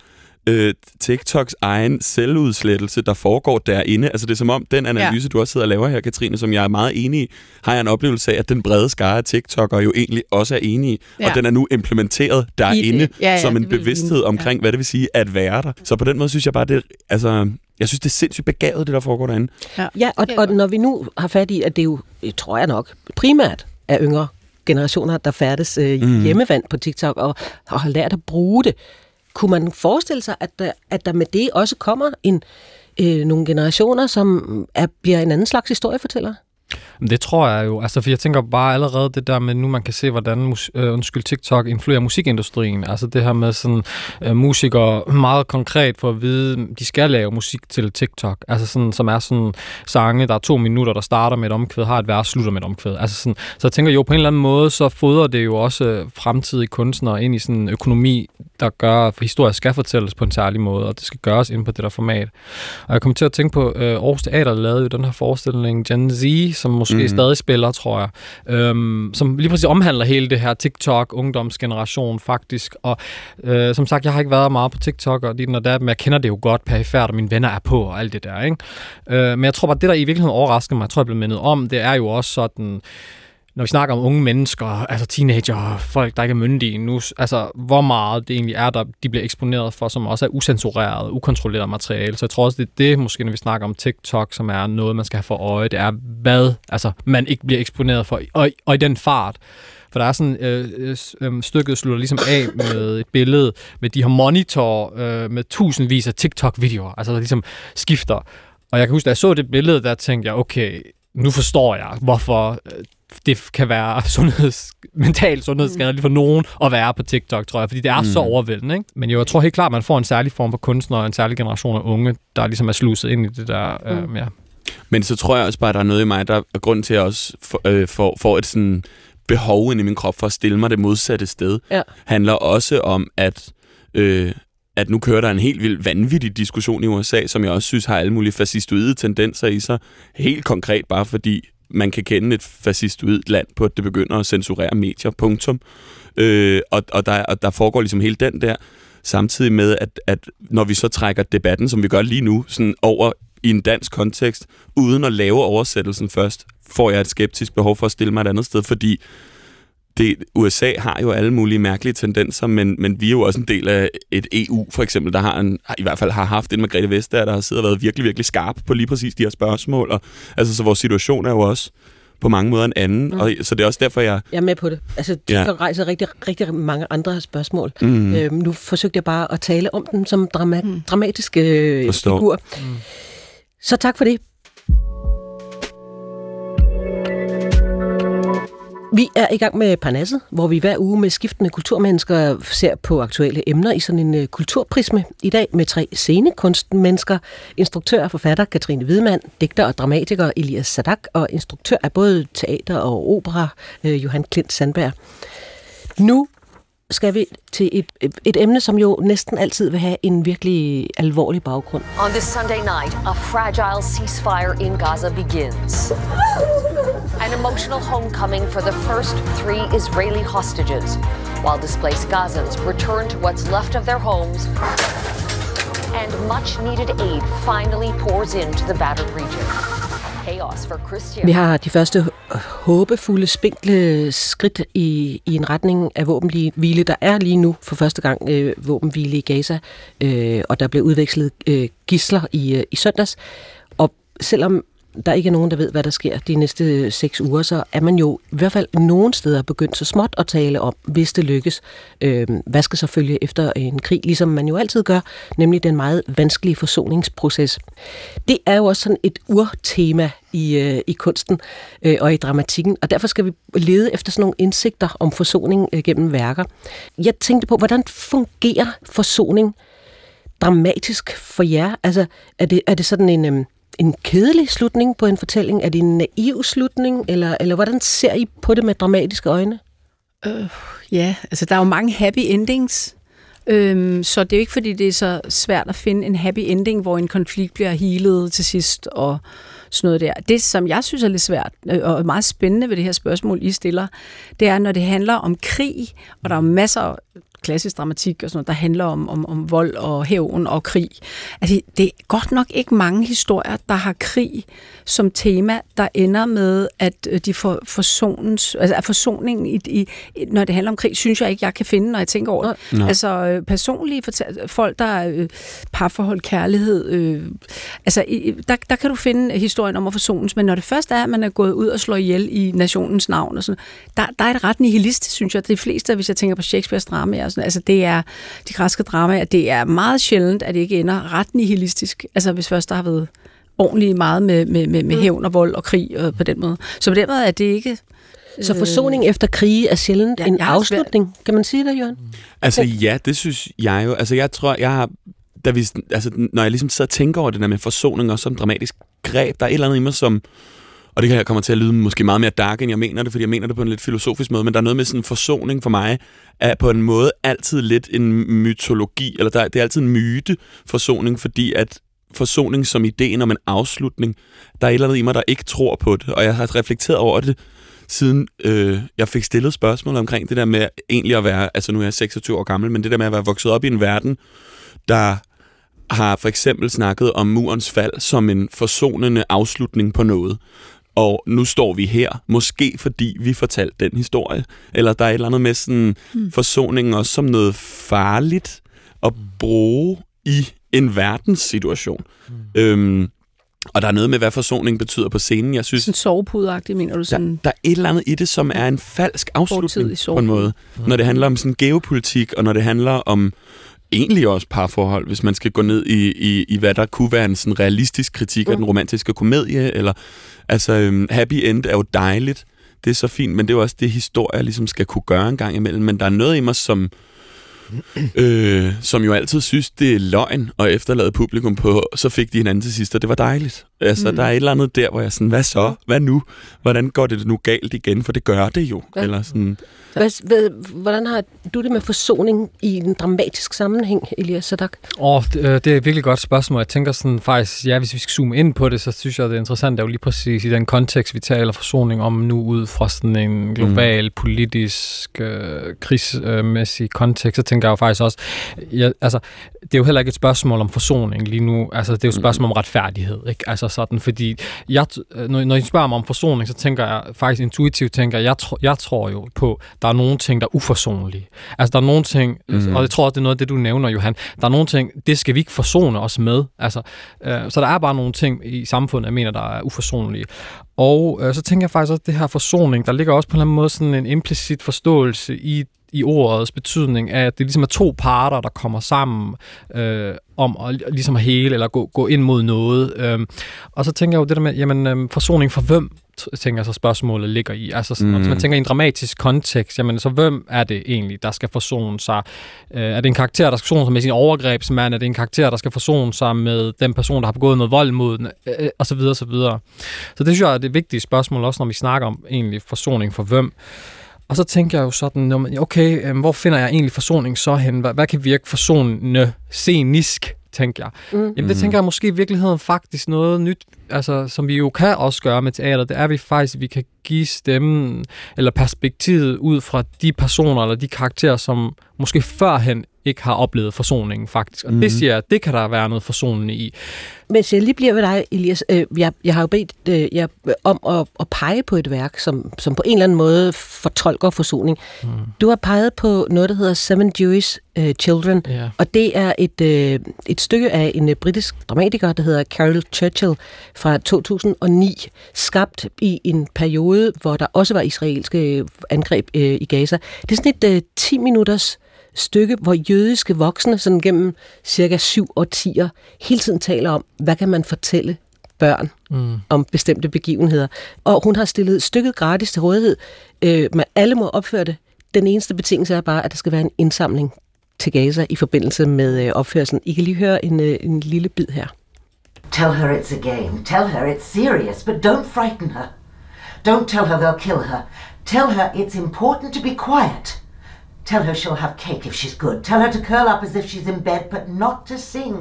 TikToks egen selvudslettelse, der foregår derinde. Altså det er som om, den analyse, du også sidder og laver her, Katrine, som jeg er meget enig i, har jeg en oplevelse af, at den brede skare af TikTok'ere jo egentlig også er enige i. Og den er nu implementeret derinde som en bevidsthed omkring, hvad det vil sige at være der. Så på den måde synes jeg bare, det jeg synes, det er sindssygt begavet, det der foregår derinde. Ja, og når vi nu har fat i, at det jo, tror jeg nok, primært er yngre generationer, der færdes hjemmevandt på TikTok og har lært at bruge det, kunne man forestille sig, at der med det også kommer nogle generationer, som bliver en anden slags historiefortæller? Det tror jeg jo. Altså, for jeg tænker bare allerede det der med, nu man kan se, hvordan TikTok influerer musikindustrien. Altså det her med sådan musikere meget konkret for at vide, de skal lave musik til TikTok. Altså sådan, som er sådan sange, der er 2 minutter, der starter med et omkvæd, har et vers, slutter med et omkvæd. Altså sådan, så jeg tænker jo, på en eller anden måde, så fodrer det jo også fremtidige kunstnere ind i sådan en økonomi, der gør, at historier skal fortælles på en særlig måde, og det skal gøres ind på det der format. Og jeg kom til at tænke på, Aarhus Teater lavede jo den her forestilling, Gen Z, som måske stadig spiller, tror jeg, som lige præcis omhandler hele det her TikTok-ungdomsgeneration faktisk. Og som sagt, jeg har ikke været meget på TikTok, og men jeg kender det jo godt perifært, og mine venner er på, og alt det der, ikke? Men jeg tror bare, det der i virkeligheden overrasker mig, jeg tror, jeg blev mindet om, det er jo også sådan, når vi snakker om unge mennesker, altså teenager, folk, der ikke er myndige nu, altså hvor meget det egentlig er, der de bliver eksponeret for, som også er usensureret, ukontrolleret materiale. Så jeg tror også, det er det, måske når vi snakker om TikTok, som er noget, man skal have for øje, det er, hvad altså, man ikke bliver eksponeret for, og i den fart. For der er sådan stykket slutter ligesom af med et billede med de her monitor med tusindvis af TikTok-videoer, altså der ligesom skifter. Og jeg kan huske, da jeg så det billede, der tænkte jeg, okay, nu forstår jeg, hvorfor det kan være mentalt sundhedsskadeligt for nogen at være på TikTok, tror jeg, fordi det er så overvældende, ikke? Men jeg tror helt klart, at man får en særlig form for kunstnere og en særlig generation af unge, der ligesom er sluset ind i det der, ja. Men så tror jeg også bare, at der er noget i mig, der er grund til at jeg også får et sådan behov inde i min krop for at stille mig det modsatte sted. Ja. Handler også om, at nu kører der en helt vildt vanvittig diskussion i USA, som jeg også synes har alle mulige fascistoide tendenser i sig. Helt konkret bare fordi man kan kende et fascistoidt land på, at det begynder at censurere medier, punktum. Og der foregår ligesom hele den der, samtidig med, at når vi så trækker debatten, som vi gør lige nu, sådan over i en dansk kontekst, uden at lave oversættelsen først, får jeg et skeptisk behov for at stille mig et andet sted, fordi USA har jo alle mulige mærkelige tendenser, men vi er jo også en del af et EU, for eksempel, der i hvert fald har haft en Margrethe Vestager, der har siddet og været virkelig, virkelig skarp på lige præcis de her spørgsmål. Og, altså, så vores situation er jo også på mange måder en anden, og så det er også derfor, jeg er med på det. Altså, de rejser rigtig, rigtig mange andre spørgsmål. Nu forsøgte jeg bare at tale om dem som dramatiske figurer. Så tak for det. Vi er i gang med Parnasset, hvor vi hver uge med skiftende kulturmennesker ser på aktuelle emner i sådan en kulturprisme. I dag med 3 scenekunstmennesker, instruktør og forfatter Katrine Wiedemann, digter og dramatiker Elias Sadak og instruktør af både teater og opera Johan Klint Sandberg. Nu skal vi til et emne, som jo næsten altid vil have en virkelig alvorlig baggrund. On this Sunday night, a fragile ceasefire in Gaza begins. An emotional homecoming for the first 3 Israeli hostages, while displaced Gazans return to what's left of their homes, and much-needed aid finally pours into the battered region. Vi har de første håbefulde, spinkle skridt i en retning af våbenhvile. Der er lige nu for første gang våbenhvile i Gaza, og der blev udvekslet gidsler i søndags. Og selvom der ikke er nogen, der ved, hvad der sker de næste 6 uger, så er man jo i hvert fald nogle steder begyndt så småt at tale om, hvis det lykkes, hvad skal så følge efter en krig, ligesom man jo altid gør, nemlig den meget vanskelige forsoningsproces. Det er jo også sådan et urtema i kunsten og i dramatikken, og derfor skal vi lede efter sådan nogle indsigter om forsoning gennem værker. Jeg tænkte på, hvordan fungerer forsoning dramatisk for jer? Altså, er det sådan en kedelig slutning på en fortælling? Er det en naiv slutning? Eller hvordan ser I på det med dramatiske øjne? Ja, altså der er jo mange happy endings. Så det er jo ikke, fordi det er så svært at finde en happy ending, hvor en konflikt bliver healet til sidst og sådan noget der. Det, som jeg synes er lidt svært og meget spændende ved det her spørgsmål, I stiller, det er, når det handler om krig, og der er masser af klassisk dramatik og sådan noget, der handler om vold og hævn og krig. Altså, det er godt nok ikke mange historier, der har krig som tema, der ender med, at de får forsones, altså at forsoningen når det handler om krig, synes jeg ikke, jeg kan finde, når jeg tænker over det. Altså personlige folk, der er parforhold, kærlighed, altså der kan du finde historien om at forsones, men når det først er, at man er gået ud og slår ihjel i nationens navn og sådan, der er det ret nihilistisk, synes jeg. De fleste, hvis jeg tænker på Shakespeares dramaer, altså det er de græske dramaer, det er meget sjældent, at det ikke ender ret nihilistisk. Altså hvis først der har været ordentligt meget med hævn og vold og krig og på den måde. Så på den måde er det ikke... Så forsoning efter krige er sjældent en afslutning. Kan man sige det, Jørgen? Altså ja, det synes jeg jo. Altså jeg tror, jeg har... når jeg ligesom sidder og tænker over det der med forsoning og som dramatisk greb, der er et eller andet i mig, som... Og det kan jeg komme til at lyde måske meget mere dark, end jeg mener det, fordi jeg mener det på en lidt filosofisk måde, men der er noget med sådan en forsoning for mig, er på en måde altid lidt en mytologi, eller det er altid en myte forsoning, fordi at forsoning som ideen om en afslutning, der er et eller andet i mig, der ikke tror på det, og jeg har reflekteret over det, siden jeg fik stillet spørgsmål omkring det der med egentlig at være, altså nu er jeg 26 år gammel, men det der med at være vokset op i en verden, der har for eksempel snakket om murens fald som en forsonende afslutning på noget. og nu står vi her, måske fordi vi fortalte den historie, eller der er et eller andet med sådan forsoningen også som noget farligt at bruge i en verdenssituation. Og der er noget med, hvad forsoning betyder på scenen. Jeg synes, sådan sovepudeagtigt, mener du sådan? Der er et eller andet i det, som er en falsk afslutning på en måde. Når det handler om sådan geopolitik, og når det handler om egentlig også parforhold, hvis man skal gå ned i hvad der kunne være en sådan realistisk kritik af den romantiske komedie, eller altså happy end er jo dejligt. Det er så fint, men det er jo også det, historier ligesom skal kunne gøre en gang imellem. Men der er noget i mig, som jo altid synes, det er løgn at efterlade publikum på, så fik de hinanden til sidst, og det var dejligt. Altså, der er et eller andet der, hvor jeg sådan, hvad så? Hvad nu? Hvordan går det nu galt igen? For det gør det jo. Ja. Eller sådan. Hvordan har du det med forsoning i en dramatisk sammenhæng, Elias Sadak? Det er et virkelig godt spørgsmål. Jeg tænker sådan faktisk, hvis vi skal zoome ind på det, så synes jeg, det er interessant, det er jo lige præcis i den kontekst, vi taler forsoning om nu, ud fra sådan en global, politisk, krigsmæssig kontekst, så tænker jeg jo faktisk også, det er jo heller ikke et spørgsmål om forsoning lige nu, altså det er jo et spørgsmål om retfærdighed, ikke? Altså sådan, fordi når I spørger mig om forsoning, så tænker jeg faktisk intuitivt, jeg tror jo på, der er nogle ting, der er uforsonlige. Altså, der er nogle ting, og jeg tror også, det er noget af det, du nævner, Johan. Der er nogle ting, det skal vi ikke forsone os med. Altså, så der er bare nogle ting i samfundet, jeg mener, der er uforsonlige. Og så tænker jeg faktisk også, at det her forsoning, der ligger også på en eller anden måde sådan en implicit forståelse i ordets betydning af, at det ligesom er to parter, der kommer sammen om at ligesom at hele eller gå ind mod noget. Og så tænker jeg jo det der med, jamen forsoning for hvem, tænker jeg så spørgsmålet ligger i. Altså sådan, hvis man tænker i en dramatisk kontekst, jamen så hvem er det egentlig, der skal forsone sig? Er det en karakter, der skal forsone sig med sin overgrebsmand? Er det en karakter, der skal forsone sig med den person, der har begået noget vold mod den? Og så videre, så videre. Så det synes jeg er det vigtige spørgsmål, også når vi snakker om egentlig forsoning for hvem. Og så tænker jeg jo sådan, okay, hvor finder jeg egentlig forsoning så hen? Hvad kan virke forsonende, scenisk, tænker jeg? Jamen det tænker jeg måske i virkeligheden faktisk noget nyt, altså som vi jo kan også gøre med teater, det er vi faktisk, vi kan give stemmen eller perspektivet ud fra de personer eller de karakterer, som måske førhen ikke har oplevet forsoningen faktisk. Og det siger jeg, det kan der være noget forsonende i. Men jeg lige bliver ved dig, Elias. Jeg har jo bedt jer om at pege på et værk, som på en eller anden måde fortolker forsoning. Du har peget på noget, der hedder Seven Jewish Children, og det er et stykke af en britisk dramatiker, der hedder Caryl Churchill fra 2009, skabt i en periode, hvor der også var israelske angreb i Gaza. Det er sådan et 10 minutters stykke, hvor jødiske voksne sådan gennem cirka 7 årtier hele tiden taler om, hvad kan man fortælle børn om bestemte begivenheder. Og hun har stillet stykket gratis til rådighed, men alle må opføre det. Den eneste betingelse er bare, at der skal være en indsamling til Gaza i forbindelse med opførelsen. I kan lige høre en lille bid her. Tell her it's a game. Tell her it's serious, but don't frighten her. Don't tell her they'll kill her. Tell her it's important to be quiet. Tell her she'll have cake if she's good. Tell her to curl up as if she's in bed, but not to sing.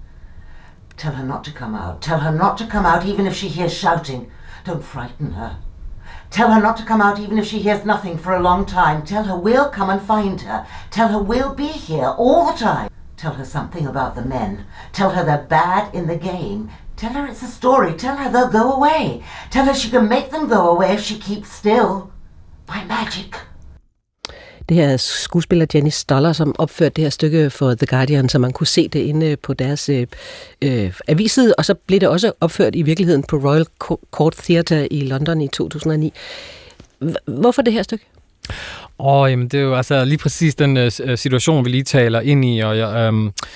Tell her not to come out. Tell her not to come out even if she hears shouting. Don't frighten her. Tell her not to come out even if she hears nothing for a long time. Tell her we'll come and find her. Tell her we'll be here all the time. Tell her something about the men. Tell her they're bad in the game. Tell her it's a story. Tell her they'll go away. Tell her she can make them go away if she keeps still. By magic. Det her skuespiller Jenny Stoller, som opførte det her stykke for The Guardian, så man kunne se det inde på deres avisside, og så blev det også opført i virkeligheden på Royal Court Theatre i London i 2009. Hvorfor det her stykke? Jamen det er jo altså lige præcis den situation, vi lige taler ind i, og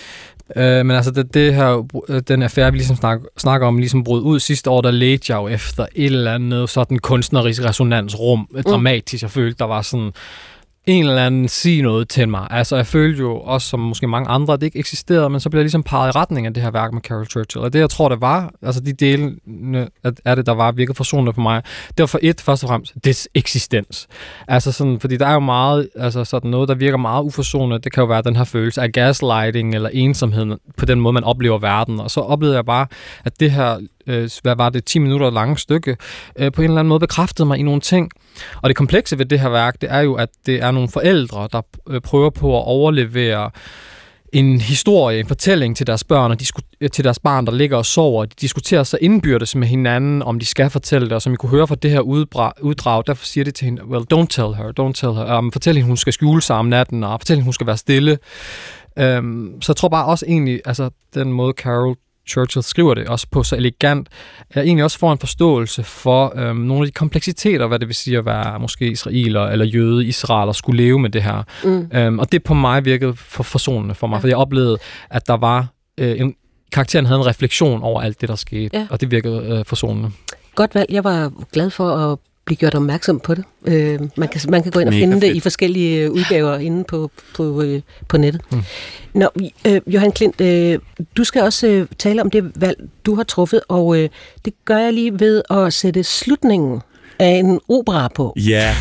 men altså det her, den affære, vi ligesom snakker om, ligesom brød ud sidste år, der ledte jeg jo efter et eller andet sådan kunstnerisk resonansrum, dramatisk. Jeg følte, der var sådan en eller anden sige noget til mig. Altså, jeg følte jo også, som måske mange andre, at det ikke eksisterede, men så blev jeg ligesom peget i retning af det her værk med Caryl Churchill. Og det, jeg tror, det var, altså de dele af det, der var virkelig forsonende for mig, det var først og fremmest dets eksistens. Altså sådan, fordi der er jo meget, altså sådan noget, der virker meget uforsonende. Det kan jo være den her følelse af gaslighting eller ensomhed på den måde, man oplever verden. Og så oplevede jeg bare, at det her, hvad var det, 10 minutter lange stykke, på en eller anden måde bekræftede mig i nogle ting. Og det komplekse ved det her værk, det er jo, at det er nogle forældre, der prøver på at overlevere en historie, en fortælling til deres børn, og til deres barn, der ligger og sover. De diskuterer sig indbyrdes med hinanden, om de skal fortælle det, og som I kunne høre fra det her uddrag, derfor siger de til hende, well, don't tell her. Fortæl hende, hun skal skjule sig om natten, og fortæl hende, hun skal være stille. Så jeg tror bare også egentlig, altså den måde Carol Churchill skriver det også på så elegant, jeg egentlig også får en forståelse for nogle af de kompleksiteter, hvad det vil sige at være måske israeler eller jøde israeler skulle leve med det her. Og det på mig virkede forsonende for mig, for jeg oplevede, at der var karakteren havde en refleksion over alt det, der skete, og det virkede forsonende. Godt valg. Jeg var glad for at blive gjort opmærksom på det. Man kan gå ind og finde det i forskellige udgaver inde på nettet. Nå, Johan Klint, du skal også tale om det valg, du har truffet, og det gør jeg lige ved at sætte slutningen af en opera på. Ja.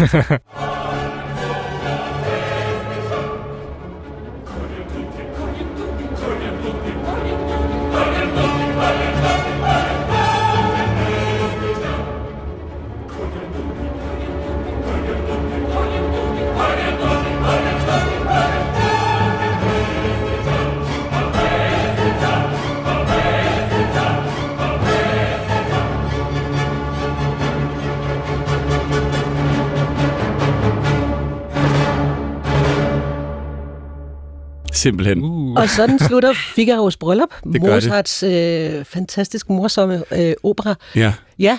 Simpelthen. Og sådan slutter Figaros Bryllup, Mozarts fantastisk morsomme opera. Ja. Ja,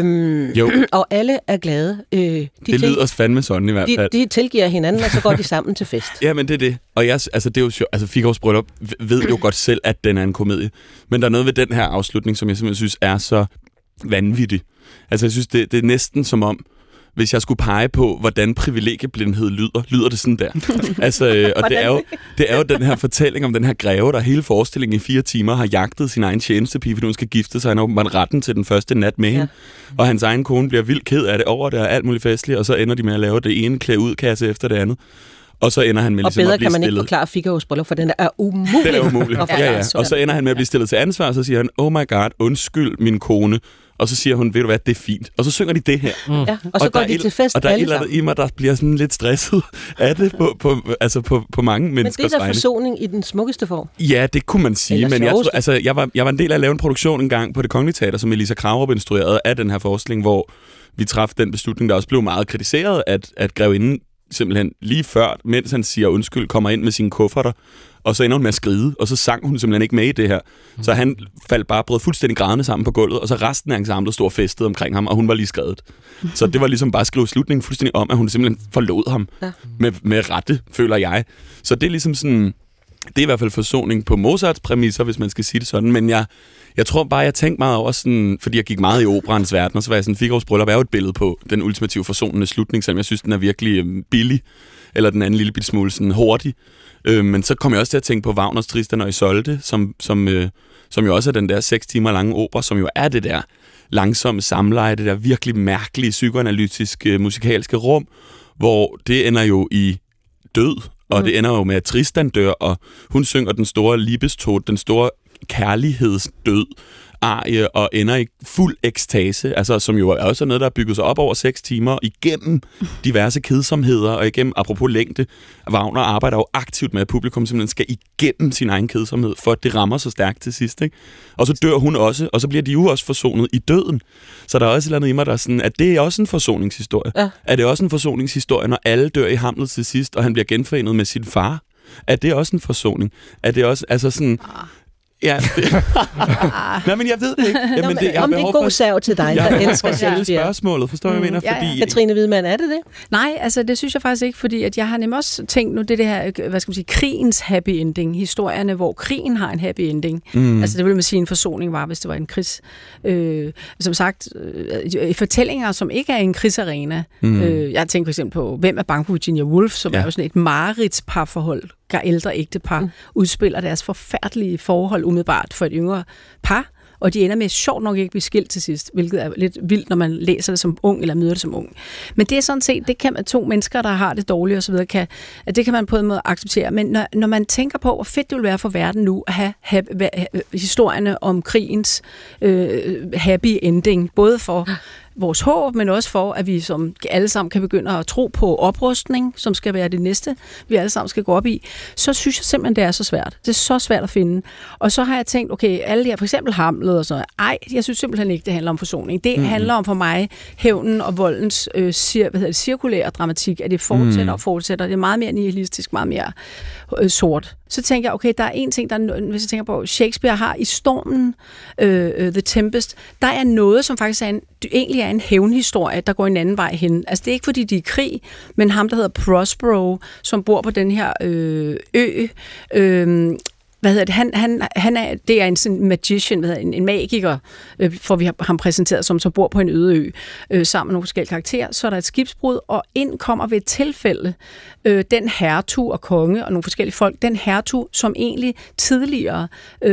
og alle er glade. Det lyder også fandme sådan i hvert fald. De tilgiver hinanden, og så går de sammen til fest. Ja, men det er det. Og det er jo sjovt. Altså, Figaros Bryllup ved jo godt selv, at den er en komedie. Men der er noget ved den her afslutning, som jeg simpelthen synes er så vanvittig. Altså, jeg synes, det er næsten som om, hvis jeg skulle pege på, hvordan privilegieblindhed lyder det sådan der. Altså, og det er jo den her fortælling om den her greve, der hele forestillingen i 4 timer har jagtet sin egen tjenestepige, fordi hun skal gifte sig, og man retten til den første nat med hende. Og hans egen kone bliver vildt ked af det over det, og alt muligt festligt, og så ender de med at lave det ene klæde-ud-kasse efter det andet. Og så ender han med ligesom at blive stillet. Og bedre kan man ikke forklare Figaros Bryllup, for den er umulig. Den er umulig. Ja. Og så ender han med at blive stillet til ansvar, og så siger han, oh my god, undskyld min kone. Og så siger hun, ved du hvad, det er fint. Og så synger de det her. Ja, og så går de til fest. Og der er et eller andet i mig, der bliver sådan lidt stresset af det på mange menneskers vegne. Men det er da forsoning i den smukkeste form. Ja, det kunne man sige. Eller men jeg var en del af at lave en produktion engang på Det Kongelige Teater, som Elisa Kragerup instruerede af den her forestilling, hvor vi traf den beslutning, der også blev meget kritiseret, at grevinden simpelthen lige før, mens han siger undskyld, kommer ind med sine kufferter, og så ender hun med at skride, og så sang hun simpelthen ikke med i det her. Så han faldt bare brød fuldstændig grædende sammen på gulvet, og så resten af ensemblet stod festet omkring ham, og hun var lige skredet. Så det var ligesom bare at skrive slutningen fuldstændig om, at hun simpelthen forlod ham med rette, føler jeg. Så det er ligesom sådan, det er i hvert fald forsoning på Mozarts præmisser, hvis man skal sige det sådan, men jeg tror bare, jeg tænkte meget over sådan, fordi jeg gik meget i operaens verden, og så var jeg sådan, Figaros Bryllup er jo et billede på den ultimative forsonende slutning, selvom jeg synes, den er virkelig billig, eller den anden lille bitte smule sådan hurtig. Men så kom jeg også til at tænke på Wagners Tristan og Isolde, som jo også er den der 6 timer lange opera, som jo er det der langsomme samleje, det der virkelig mærkelige psykoanalytiske musikalske rum, hvor det ender jo i død, og det ender jo med, at Tristan dør, og hun synger den store Liebestod, den store kærlighedsdød arie, og ender i fuld ekstase, altså som jo også er noget, der er bygget sig op over 6 timer, igennem diverse kedsomheder, og igennem, apropos længde, Wagner arbejder jo aktivt med, at publikum simpelthen skal igennem sin egen kedsomhed, for at det rammer så stærkt til sidst, ikke? Og så dør hun også, og så bliver de jo også forsonet i døden. Så der er også et eller andet i mig, der er sådan, at det er også en forsoningshistorie. Ja. Er det også en forsoningshistorie, når alle dør i Hamlet til sidst, og han bliver genforenet med sin far? Er det også en forsoning? Er det også, altså sådan... Ja. Nej, men jeg ved det ikke. Jamen, det er en god sav til dig, der elsker Shakespeare. Spørgsmålet, forstår jeg, mener? Fordi... Katrine Hvidmann, er det? Nej, altså det synes jeg faktisk ikke, fordi at jeg har nemlig også tænkt nu, det her, hvad skal man sige, krigens happy ending, historierne, hvor krigen har en happy ending. Altså det vil man sige, en forsoning var, hvis det var en krigs. Som sagt, fortællinger, som ikke er en krigsarena. Jeg tænker for eksempel på, hvem er bange på Virginia Woolf, som er jo sådan et mareridsparforhold, ældre ægtepar, udspiller deres forfærdelige forhold umiddelbart for et yngre par, og de ender med sjovt nok ikke blive skilt til sidst, hvilket er lidt vildt, når man læser det som ung, eller møder det som ung. Men det er sådan set, det kan man, 2 mennesker, der har det dårligt og så videre, det kan man på en måde acceptere. Men når man tænker på, hvor fedt det vil være for verden nu, at have historierne om krigens happy ending, både for vores håb, men også for, at vi som alle sammen kan begynde at tro på oprustning, som skal være det næste, vi alle sammen skal gå op i, så synes jeg simpelthen, det er så svært. Det er så svært at finde. Og så har jeg tænkt, okay, alle de her, for eksempel Hamlet og sådan noget, jeg synes simpelthen ikke, det handler om forsoning. Det handler om for mig hævnen og voldens cirkulære dramatik, at det fortsætter og fortsætter. Det er meget mere nihilistisk, meget mere sort. Så tænker jeg, okay, der er en ting, hvis jeg tænker på, Shakespeare har i Stormen, The Tempest, der er noget, som faktisk egentlig er en hævnhistorie, der går en anden vej hen. Altså, det er ikke, fordi de er i krig, men ham, der hedder Prospero, som bor på den her det er en magician, en magiker, for vi har ham præsenteret som bor på en øde ø, sammen med nogle forskellige karakterer. Så er der et skibsbrud, og ind kommer ved et tilfælde den hertug og konge og nogle forskellige folk, den hertug, som egentlig tidligere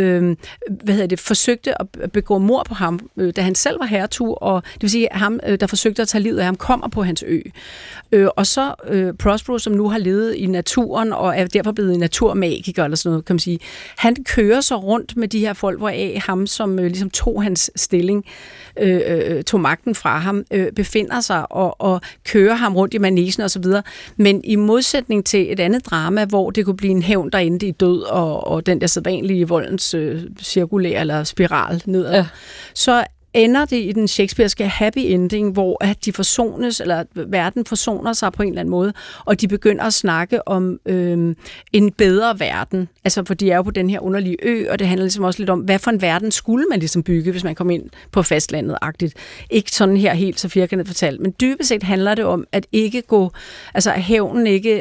forsøgte at begå mord på ham, da han selv var hertug, og det vil sige, at ham, der forsøgte at tage livet af ham, kommer på hans ø. Og så Prospero, som nu har levet i naturen, og er derfor blevet en naturmagiker, eller sådan noget, kan man sige. Han kører så rundt med de her folk, hvoraf ham, som ligesom tog hans stilling, tog magten fra ham, befinder sig og kører ham rundt i manegen og så videre. Men i modsætning til et andet drama, hvor det kunne blive en hævn, der endte i død, og den der sædvanlige voldens cirkulære eller spiral nedad, så ender det i den shakespearske happy ending, hvor at de forsones, eller verden forsoner sig på en eller anden måde, og de begynder at snakke om en bedre verden. Altså, for de er jo på den her underlige ø, og det handler ligesom også lidt om, hvad for en verden skulle man ligesom bygge, hvis man kom ind på fastlandet-agtigt. Ikke sådan her helt så firkantet fortalt, men dybest set handler det om, at ikke gå, altså at hævnen ikke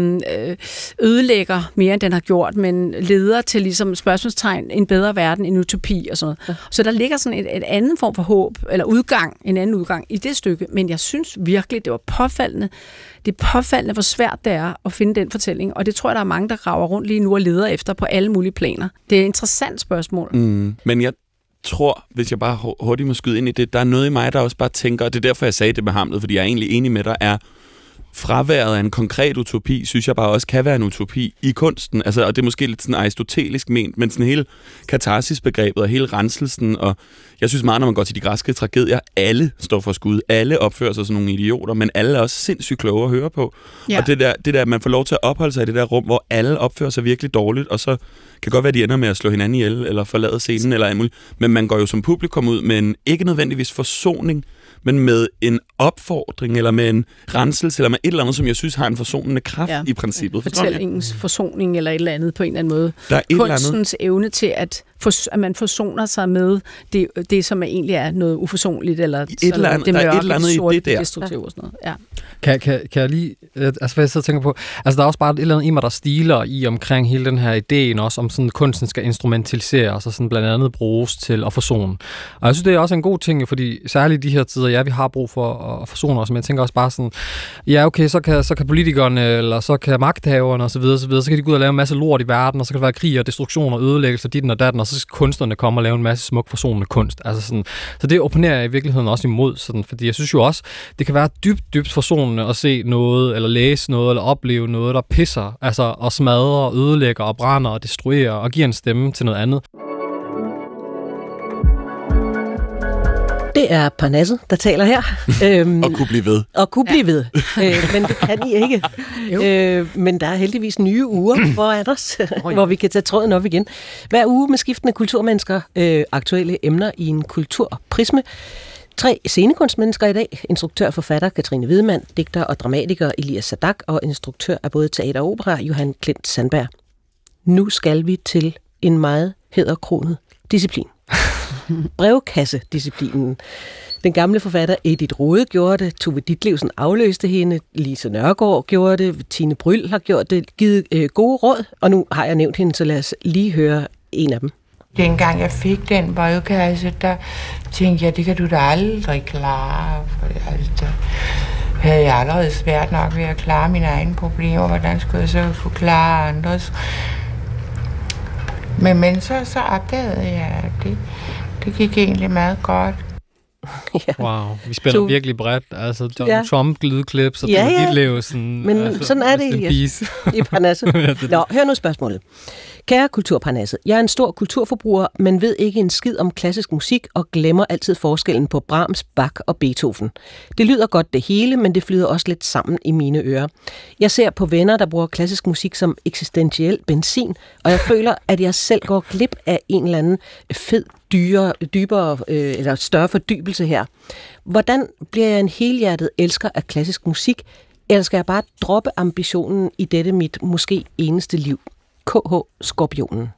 ødelægger mere, end den har gjort, men leder til ligesom spørgsmålstegn, en bedre verden, en utopi og sådan noget. Så der ligger sådan et andet form for håb, eller en anden udgang i det stykke, men jeg synes virkelig, det var påfaldende. Det er påfaldende, hvor svært det er at finde den fortælling, og det tror jeg, der er mange, der graver rundt lige nu og leder efter på alle mulige planer. Det er et interessant spørgsmål. Men jeg tror, hvis jeg bare hurtigt må skyde ind i det, der er noget i mig, der også bare tænker, og det er derfor, jeg sagde det med Hamlet, fordi jeg er egentlig enig med dig, er fraværet af en konkret utopi, synes jeg bare også kan være en utopi i kunsten. Altså, og det er måske lidt sådan aristotelisk ment, men sådan hele katarsisbegrebet og hele renselsen, og jeg synes meget, når man går til de græske tragedier, alle står for skud, alle opfører sig som nogle idioter, men alle er også sindssygt kloge at høre på. Ja. Og det der, man får lov til at opholde sig i det der rum, hvor alle opfører sig virkelig dårligt, og så kan godt være, de ender med at slå hinanden ihjel, eller forlade scenen, eller alt muligt. Men man går jo som publikum ud med en ikke nødvendigvis forsoning, men med en opfordring, eller med en renselse, eller med et eller andet, som jeg synes har en forsonende kraft i princippet. Fortællingens forsoning, eller et eller andet på en eller anden måde. Der er kunstens evne til, at man forsoner sig med det som egentlig er noget uforsonligt, eller det mørke, det sorte, det destruktive og sådan noget. Ja. Kan jeg lige, altså hvad jeg sidder og tænker på, altså der er også bare et eller andet i mig, der stiler i omkring hele den her ideen også, om sådan kunsten skal instrumentaliseres og sådan blandt andet bruges til at forsone. Og jeg synes, det er også en god ting, fordi særligt i de her tider, vi har brug for at forsone os, men jeg tænker også bare sådan, ja okay, så kan politikerne, eller så kan magthaverne og så videre, så kan de gå ud og lave en masse lort i verden, og så kan der være krig og destruktion og ødelæggelse, ditten og datten, og så skal kunstnerne komme og lave en masse smuk forsonende kunst. Altså sådan, så det opponerer jeg i virkeligheden også imod, sådan, fordi jeg synes jo også, det kan være dybt forsonende at se noget, eller læse noget, eller opleve noget, der pisser, altså og smadrer, og ødelægger, og brænder, og destruerer, og giver en stemme til noget andet. Det er Parnasset, der taler her. Og kunne blive ved. Og kunne blive ved. Men det kan I ikke. Men der er heldigvis nye uger foran os, hvor vi kan tage tråden op igen. Hver uge med skiftende kulturmennesker, aktuelle emner i en kulturprisme. 3 scenekunstmennesker i dag. Instruktør og forfatter Katrine Wiedemann, digter og dramatiker Elias Sadak og instruktør af både teater og opera Johan Klint Sandberg. Nu skal vi til en meget hæderkronet disciplin. Brevkassedisciplinen. Den gamle forfatter Edith Rode gjorde det, Tove Ditlevsen afløste hende, Lise Nørgaard gjorde det, Tine Bryl har gjort det, givet gode råd, og nu har jeg nævnt hende, så lad os lige høre en af dem. Dengang jeg fik den brevkasse, der tænkte jeg, det kan du da aldrig klare, for altså, havde jeg allerede svært nok ved at klare mine egne problemer, hvordan skulle jeg så kunne klare andres? Men så opdagede jeg, at det gik egentlig meget godt. Wow, vi spiller virkelig bredt. Altså, Donald Trump-lydklips og Ditlev. Men altså, sådan er det i Parnasset. Nå, hør nu spørgsmålet. Kære Kulturparnasset, jeg er en stor kulturforbruger, men ved ikke en skid om klassisk musik og glemmer altid forskellen på Brahms, Bach og Beethoven. Det lyder godt det hele, men det flyder også lidt sammen i mine ører. Jeg ser på venner, der bruger klassisk musik som eksistentiel benzin, og jeg føler, at jeg selv går glip af en eller anden fed, dybere eller større fordybelse her. Hvordan bliver jeg en helhjertet elsker af klassisk musik, eller skal jeg bare droppe ambitionen i dette mit måske eneste liv? KH Skorpionen.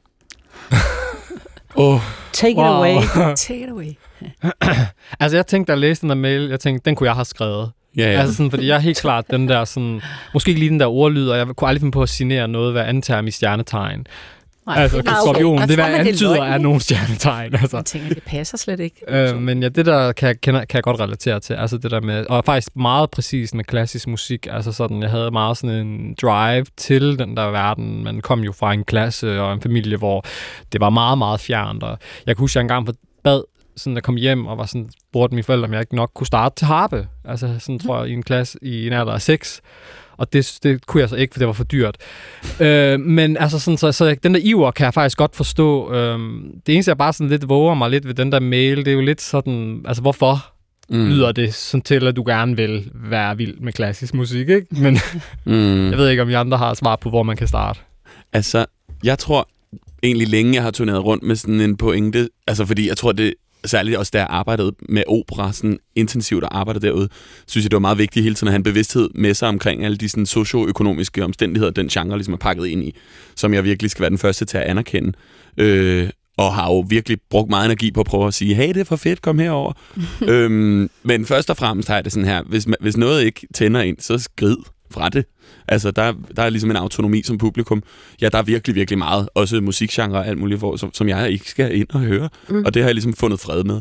Take it away. Take it away. Altså, jeg tænkte, da jeg læste den der mail, jeg tænkte, den kunne jeg have skrevet. Ja. Altså sådan, fordi jeg er helt klart den der sådan, måske ikke lige den der ordlyd, og jeg kunne aldrig finde på at signere noget, hvad antager mit stjernetegn. Altså, skorpionen, det er, hvad antyder af nogle stjernetegn. Altså. Jeg tænker, det passer slet ikke. Men ja, det der kan jeg godt relatere til. Altså det der med, og faktisk meget præcis med klassisk musik. Altså sådan, jeg havde meget sådan en drive til den der verden. Man kom jo fra en klasse og en familie, hvor det var meget, meget fjernt. Og jeg kan huske, at jeg engang bad sådan at komme hjem og var sådan, spurgte mine forældre, om jeg ikke nok kunne starte til harpe. Altså sådan, tror jeg, i en klasse i en alder af 6. Og det kunne jeg så ikke, for det var for dyrt. Men altså sådan, så den der iver kan jeg faktisk godt forstå. Det eneste, jeg bare sådan lidt våger mig lidt ved den der mail, det er jo lidt sådan, altså hvorfor lyder det sådan til, at du gerne vil være vild med klassisk musik, ikke? Men jeg ved ikke, om I andre har svar på, hvor man kan starte. Altså, jeg tror egentlig længe, jeg har turneret rundt med sådan en pointe, altså fordi jeg tror, det særligt også da jeg arbejdede med opera, sådan intensivt og arbejdede derude, synes jeg, det var meget vigtigt hele tiden at have en bevidsthed med sig omkring alle de sådan socioøkonomiske omstændigheder, den genre ligesom er pakket ind i, som jeg virkelig skal være den første til at anerkende. Og har jo virkelig brugt meget energi på at prøve at sige, hey, det er for fedt, kom herover. Men først og fremmest har jeg det sådan her, hvis noget ikke tænder ind, så skrid fra det. Altså, der er ligesom en autonomi som publikum. Ja, der er virkelig, virkelig meget. Også musikgenre og alt muligt, som jeg ikke skal ind og høre. Og det har jeg ligesom fundet fred med.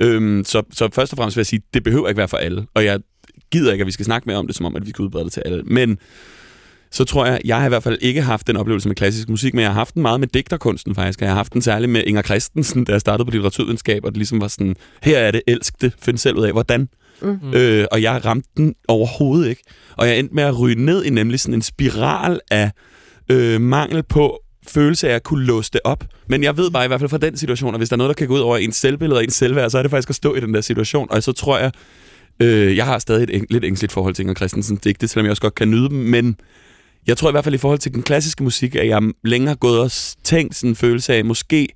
Så først og fremmest vil jeg sige, det behøver ikke være for alle. Og jeg gider ikke, at vi skal snakke mere om det, som om, at vi skal udbrede det til alle. Men så tror jeg har i hvert fald ikke haft den oplevelse med klassisk musik, men jeg har haft den meget med digterkunsten faktisk. Jeg har haft den særligt med Inger Christensen, da jeg startede på litteraturvidenskab, og det ligesom var sådan, her er det, elsk det, find selv ud af, hvordan. Og jeg ramte den overhovedet ikke. Og jeg endte med at ryge ned i nemlig sådan en spiral af mangel på følelse af at kunne låse det op. Men jeg ved bare i hvert fald fra den situation, at hvis der er noget, der kan gå ud over ens selvbillede og ens selvværd, så er det faktisk at stå i den der situation. Og så tror jeg, jeg har stadig et lidt ængstligt forhold til Inger Christensens digte, selvom jeg også godt kan nyde dem, men jeg tror i hvert fald i forhold til den klassiske musik, at jeg længere har gået og tænkt sådan en følelse af,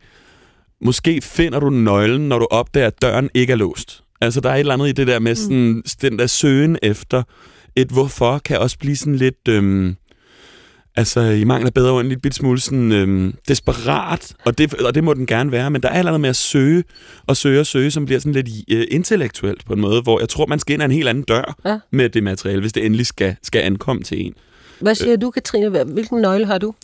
måske finder du nøglen, når du opdager, at døren ikke er låst. Altså, der er et eller andet i det der med sådan, den der søgen efter et hvorfor, kan også blive sådan lidt, altså i mangel af bedre ord, en lille smule sådan desperat, og det må den gerne være, men der er et eller andet med at søge, som bliver sådan lidt intellektuelt på en måde, hvor jeg tror, man skal ind ad en helt anden dør med det materiale, hvis det endelig skal ankomme til en. Hvad siger du, Katrine? Hvilken nøgle har du?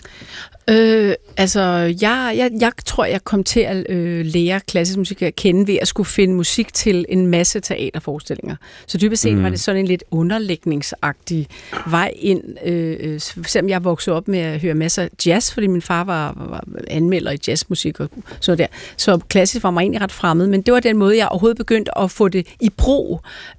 Altså, jeg tror, jeg kom til at lære klassisk musik at kende ved at skulle finde musik til en masse teaterforestillinger. Så dybest set var det sådan en lidt underlægningsagtig vej ind. Selvom jeg voksede op med at høre masser af jazz, fordi min far var anmelder i jazzmusik og sådan der. Så klassisk var mig egentlig ret fremmed, men det var den måde, jeg overhovedet begyndte at få det i brug.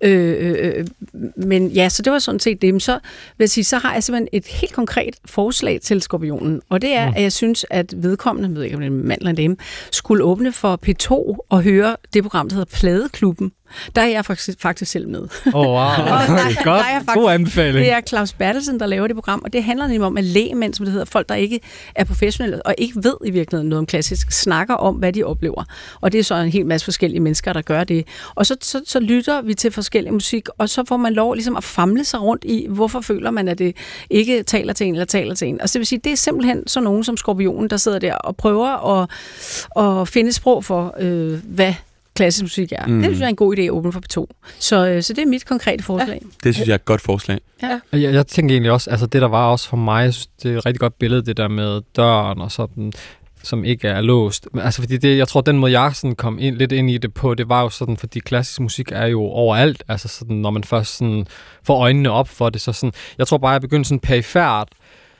Men ja, så det var sådan set det. Men så vil jeg sige, så har jeg simpelthen et helt konkret forslag til Skorpionen, og det er, at jeg synes, at vedkommende, jeg ved ikke, om det er en mand eller en dame, skulle åbne for P2 og høre det program, der hedder Pladeklubben. Der er jeg faktisk selv med. Wow. Godt. God anbefaling. Det er Claus Bertelsen, der laver det program, og det handler nemlig om, at lægmænd, som det hedder, folk, der ikke er professionelle og ikke ved i virkeligheden noget om klassisk, snakker om, hvad de oplever. Og det er så en hel masse forskellige mennesker, der gør det. Og så lytter vi til forskellig musik, og så får man lov ligesom at famle sig rundt i, hvorfor føler man, at det ikke taler til en eller taler til en. Og så det vil sige, det er simpelthen så nogen som Skorpionen, der sidder der og prøver at finde sprog for, hvad klassisk musik er. Det synes jeg er en god idé at åbne for P2. Så det er mit konkrete forslag. Ja. Det synes jeg er et godt forslag. Ja. Jeg tænker egentlig også, altså det der var også for mig, jeg synes, det er et rigtig godt billede, det der med døren og sådan, som ikke er låst. Men, altså fordi jeg tror, den måde jeg sådan kom lidt ind i det på, det var jo sådan, fordi klassisk musik er jo overalt. Altså sådan, når man først sådan får øjnene op for det, så sådan, jeg tror bare, jeg begyndte sådan perifært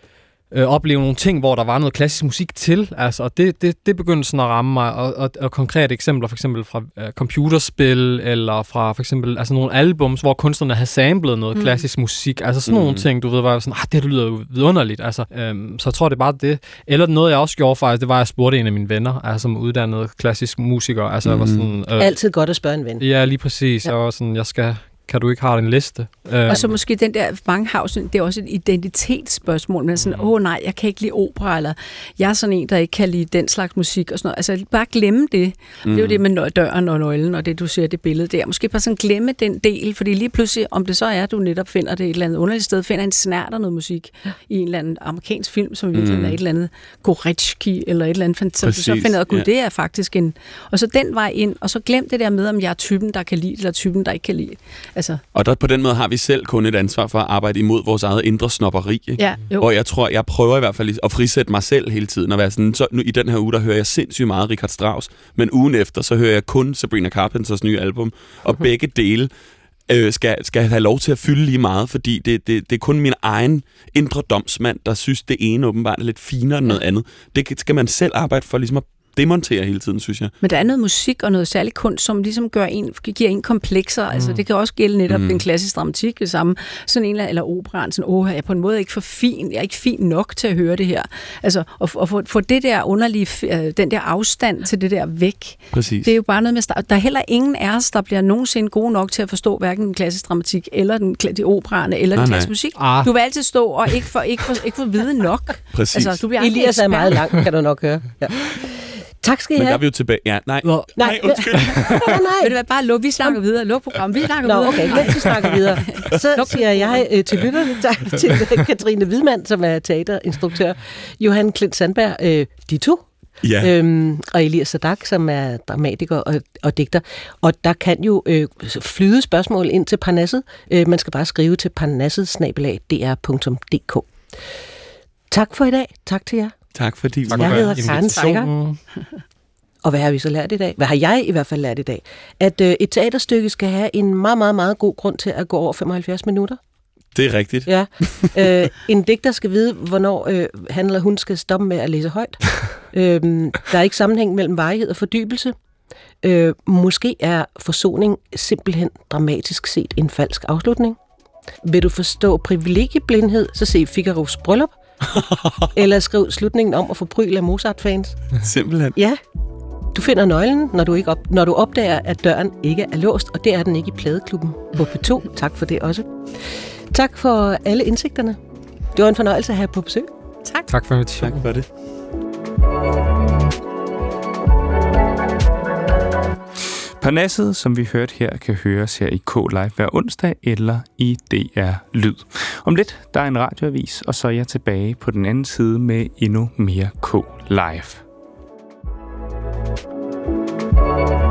opleve nogle ting, hvor der var noget klassisk musik til. Altså, og det begyndte sådan at ramme mig. Og konkrete eksempler, for eksempel fra computerspil, eller fra for eksempel altså nogle albums, hvor kunstnerne havde samlet noget klassisk musik. Altså sådan nogle ting, du ved, var sådan, det lyder jo vidunderligt. Altså, så jeg tror, det er bare det. Eller noget, jeg også gjorde faktisk, det var, at jeg spurgte en af mine venner, altså som uddannede klassisk musiker. Altså, jeg var sådan, altid godt at spørge en ven. Ja, lige præcis. Ja. Jeg var sådan, kan du ikke have en liste? Og så måske den der, mange har det er også et identitetsspørgsmål, men sådan, nej, jeg kan ikke lide opera, eller jeg er sådan en, der ikke kan lide den slags musik, og sådan noget. Altså, bare glemme det. Det er jo det med døren og nøglen, og det, du ser, det billede der. Måske bare sådan glemme den del, fordi lige pludselig, om det så er, du netop finder det et eller andet underligt sted, finder en snert af noget musik i en eller anden amerikansk film, som virkelig er et eller andet Goretzky, eller et eller andet, så finder jeg, gud, det er faktisk en... Og så den vej ind, og så glem det der med, om jeg er typen, der kan lide det, eller typen, der ikke kan lide. Altså. Og der, på den måde har vi selv kun et ansvar for at arbejde imod vores eget indre snobberi. Ikke? Ja, og jeg prøver i hvert fald at frisætte mig selv hele tiden. Og være sådan, så nu, i den her uge, der hører jeg sindssygt meget Richard Strauss, men ugen efter, så hører jeg kun Sabrina Carpenters nye album. Og begge dele skal have lov til at fylde lige meget, fordi det er kun min egen indre domsmand, der synes, det ene åbenbart er lidt finere end noget andet. Det skal man selv arbejde for ligesom at demontere hele tiden, synes jeg. Men der er noget musik og noget særlig kunst, som ligesom giver en komplekser. Altså, det kan også gælde netop den klassiske dramatik, det samme. Sådan en eller operaen, sådan, jeg er på en måde ikke for fin. Jeg er ikke fin nok til at høre det her. Altså, og få det der underlige, den der afstand til det der væk. Præcis. Det er jo bare noget med der er heller ingen af os, der bliver nogensinde gode nok til at forstå hverken den klassiske dramatik, eller de operaerne, eller den klassiske musik. Du vil altid stå og ikke få vide nok. Præcis. Altså, du bliver Elias er meget lang, kan du nok høre. Ja. Tak skal I have. Men der er vi jo tilbage. Ja, nej, undskyld. nej. Vil det være bare luk? Vi snakker videre. Luk program. Vi snakker videre. Okay, lad os snakke videre. Så siger jeg til lytterne, til Katrine Hvidmann, som er teaterinstruktør, Johan Klint Sandberg, de to, og Elias Sadak, som er dramatiker og digter. Og der kan jo flyde spørgsmål ind til Parnasset. Man skal bare skrive til parnasset@dr.dk. Tak for i dag. Tak til jer. Tak fordi jeg hedder Karen Sækker. Og hvad har vi så lært i dag? Hvad har jeg i hvert fald lært i dag? At et teaterstykke skal have en meget, meget, meget god grund til at gå over 75 minutter. Det er rigtigt. Ja. En digter skal vide, hvornår han eller hun skal stoppe med at læse højt. Der er ikke sammenhæng mellem varighed og fordybelse. Måske er forsoning simpelthen dramatisk set en falsk afslutning. Vil du forstå privilegieblindhed, så se Figaros bryllup. Eller skriv slutningen om at forprygle af Mozart-fans. Simpelthen. Ja. Du finder nøglen, når du opdager, at døren ikke er låst, og det er den ikke i Pladeklubben på P2. Tak for det også. Tak for alle indsigterne. Det var en fornøjelse at have på besøg. Tak for invitationen. Tak for det. Parnasset, som vi hørte her, kan høres her i K-Live hver onsdag eller i DR Lyd. Om lidt, der er en radioavis, og så er jeg tilbage på den anden side med endnu mere K-Live.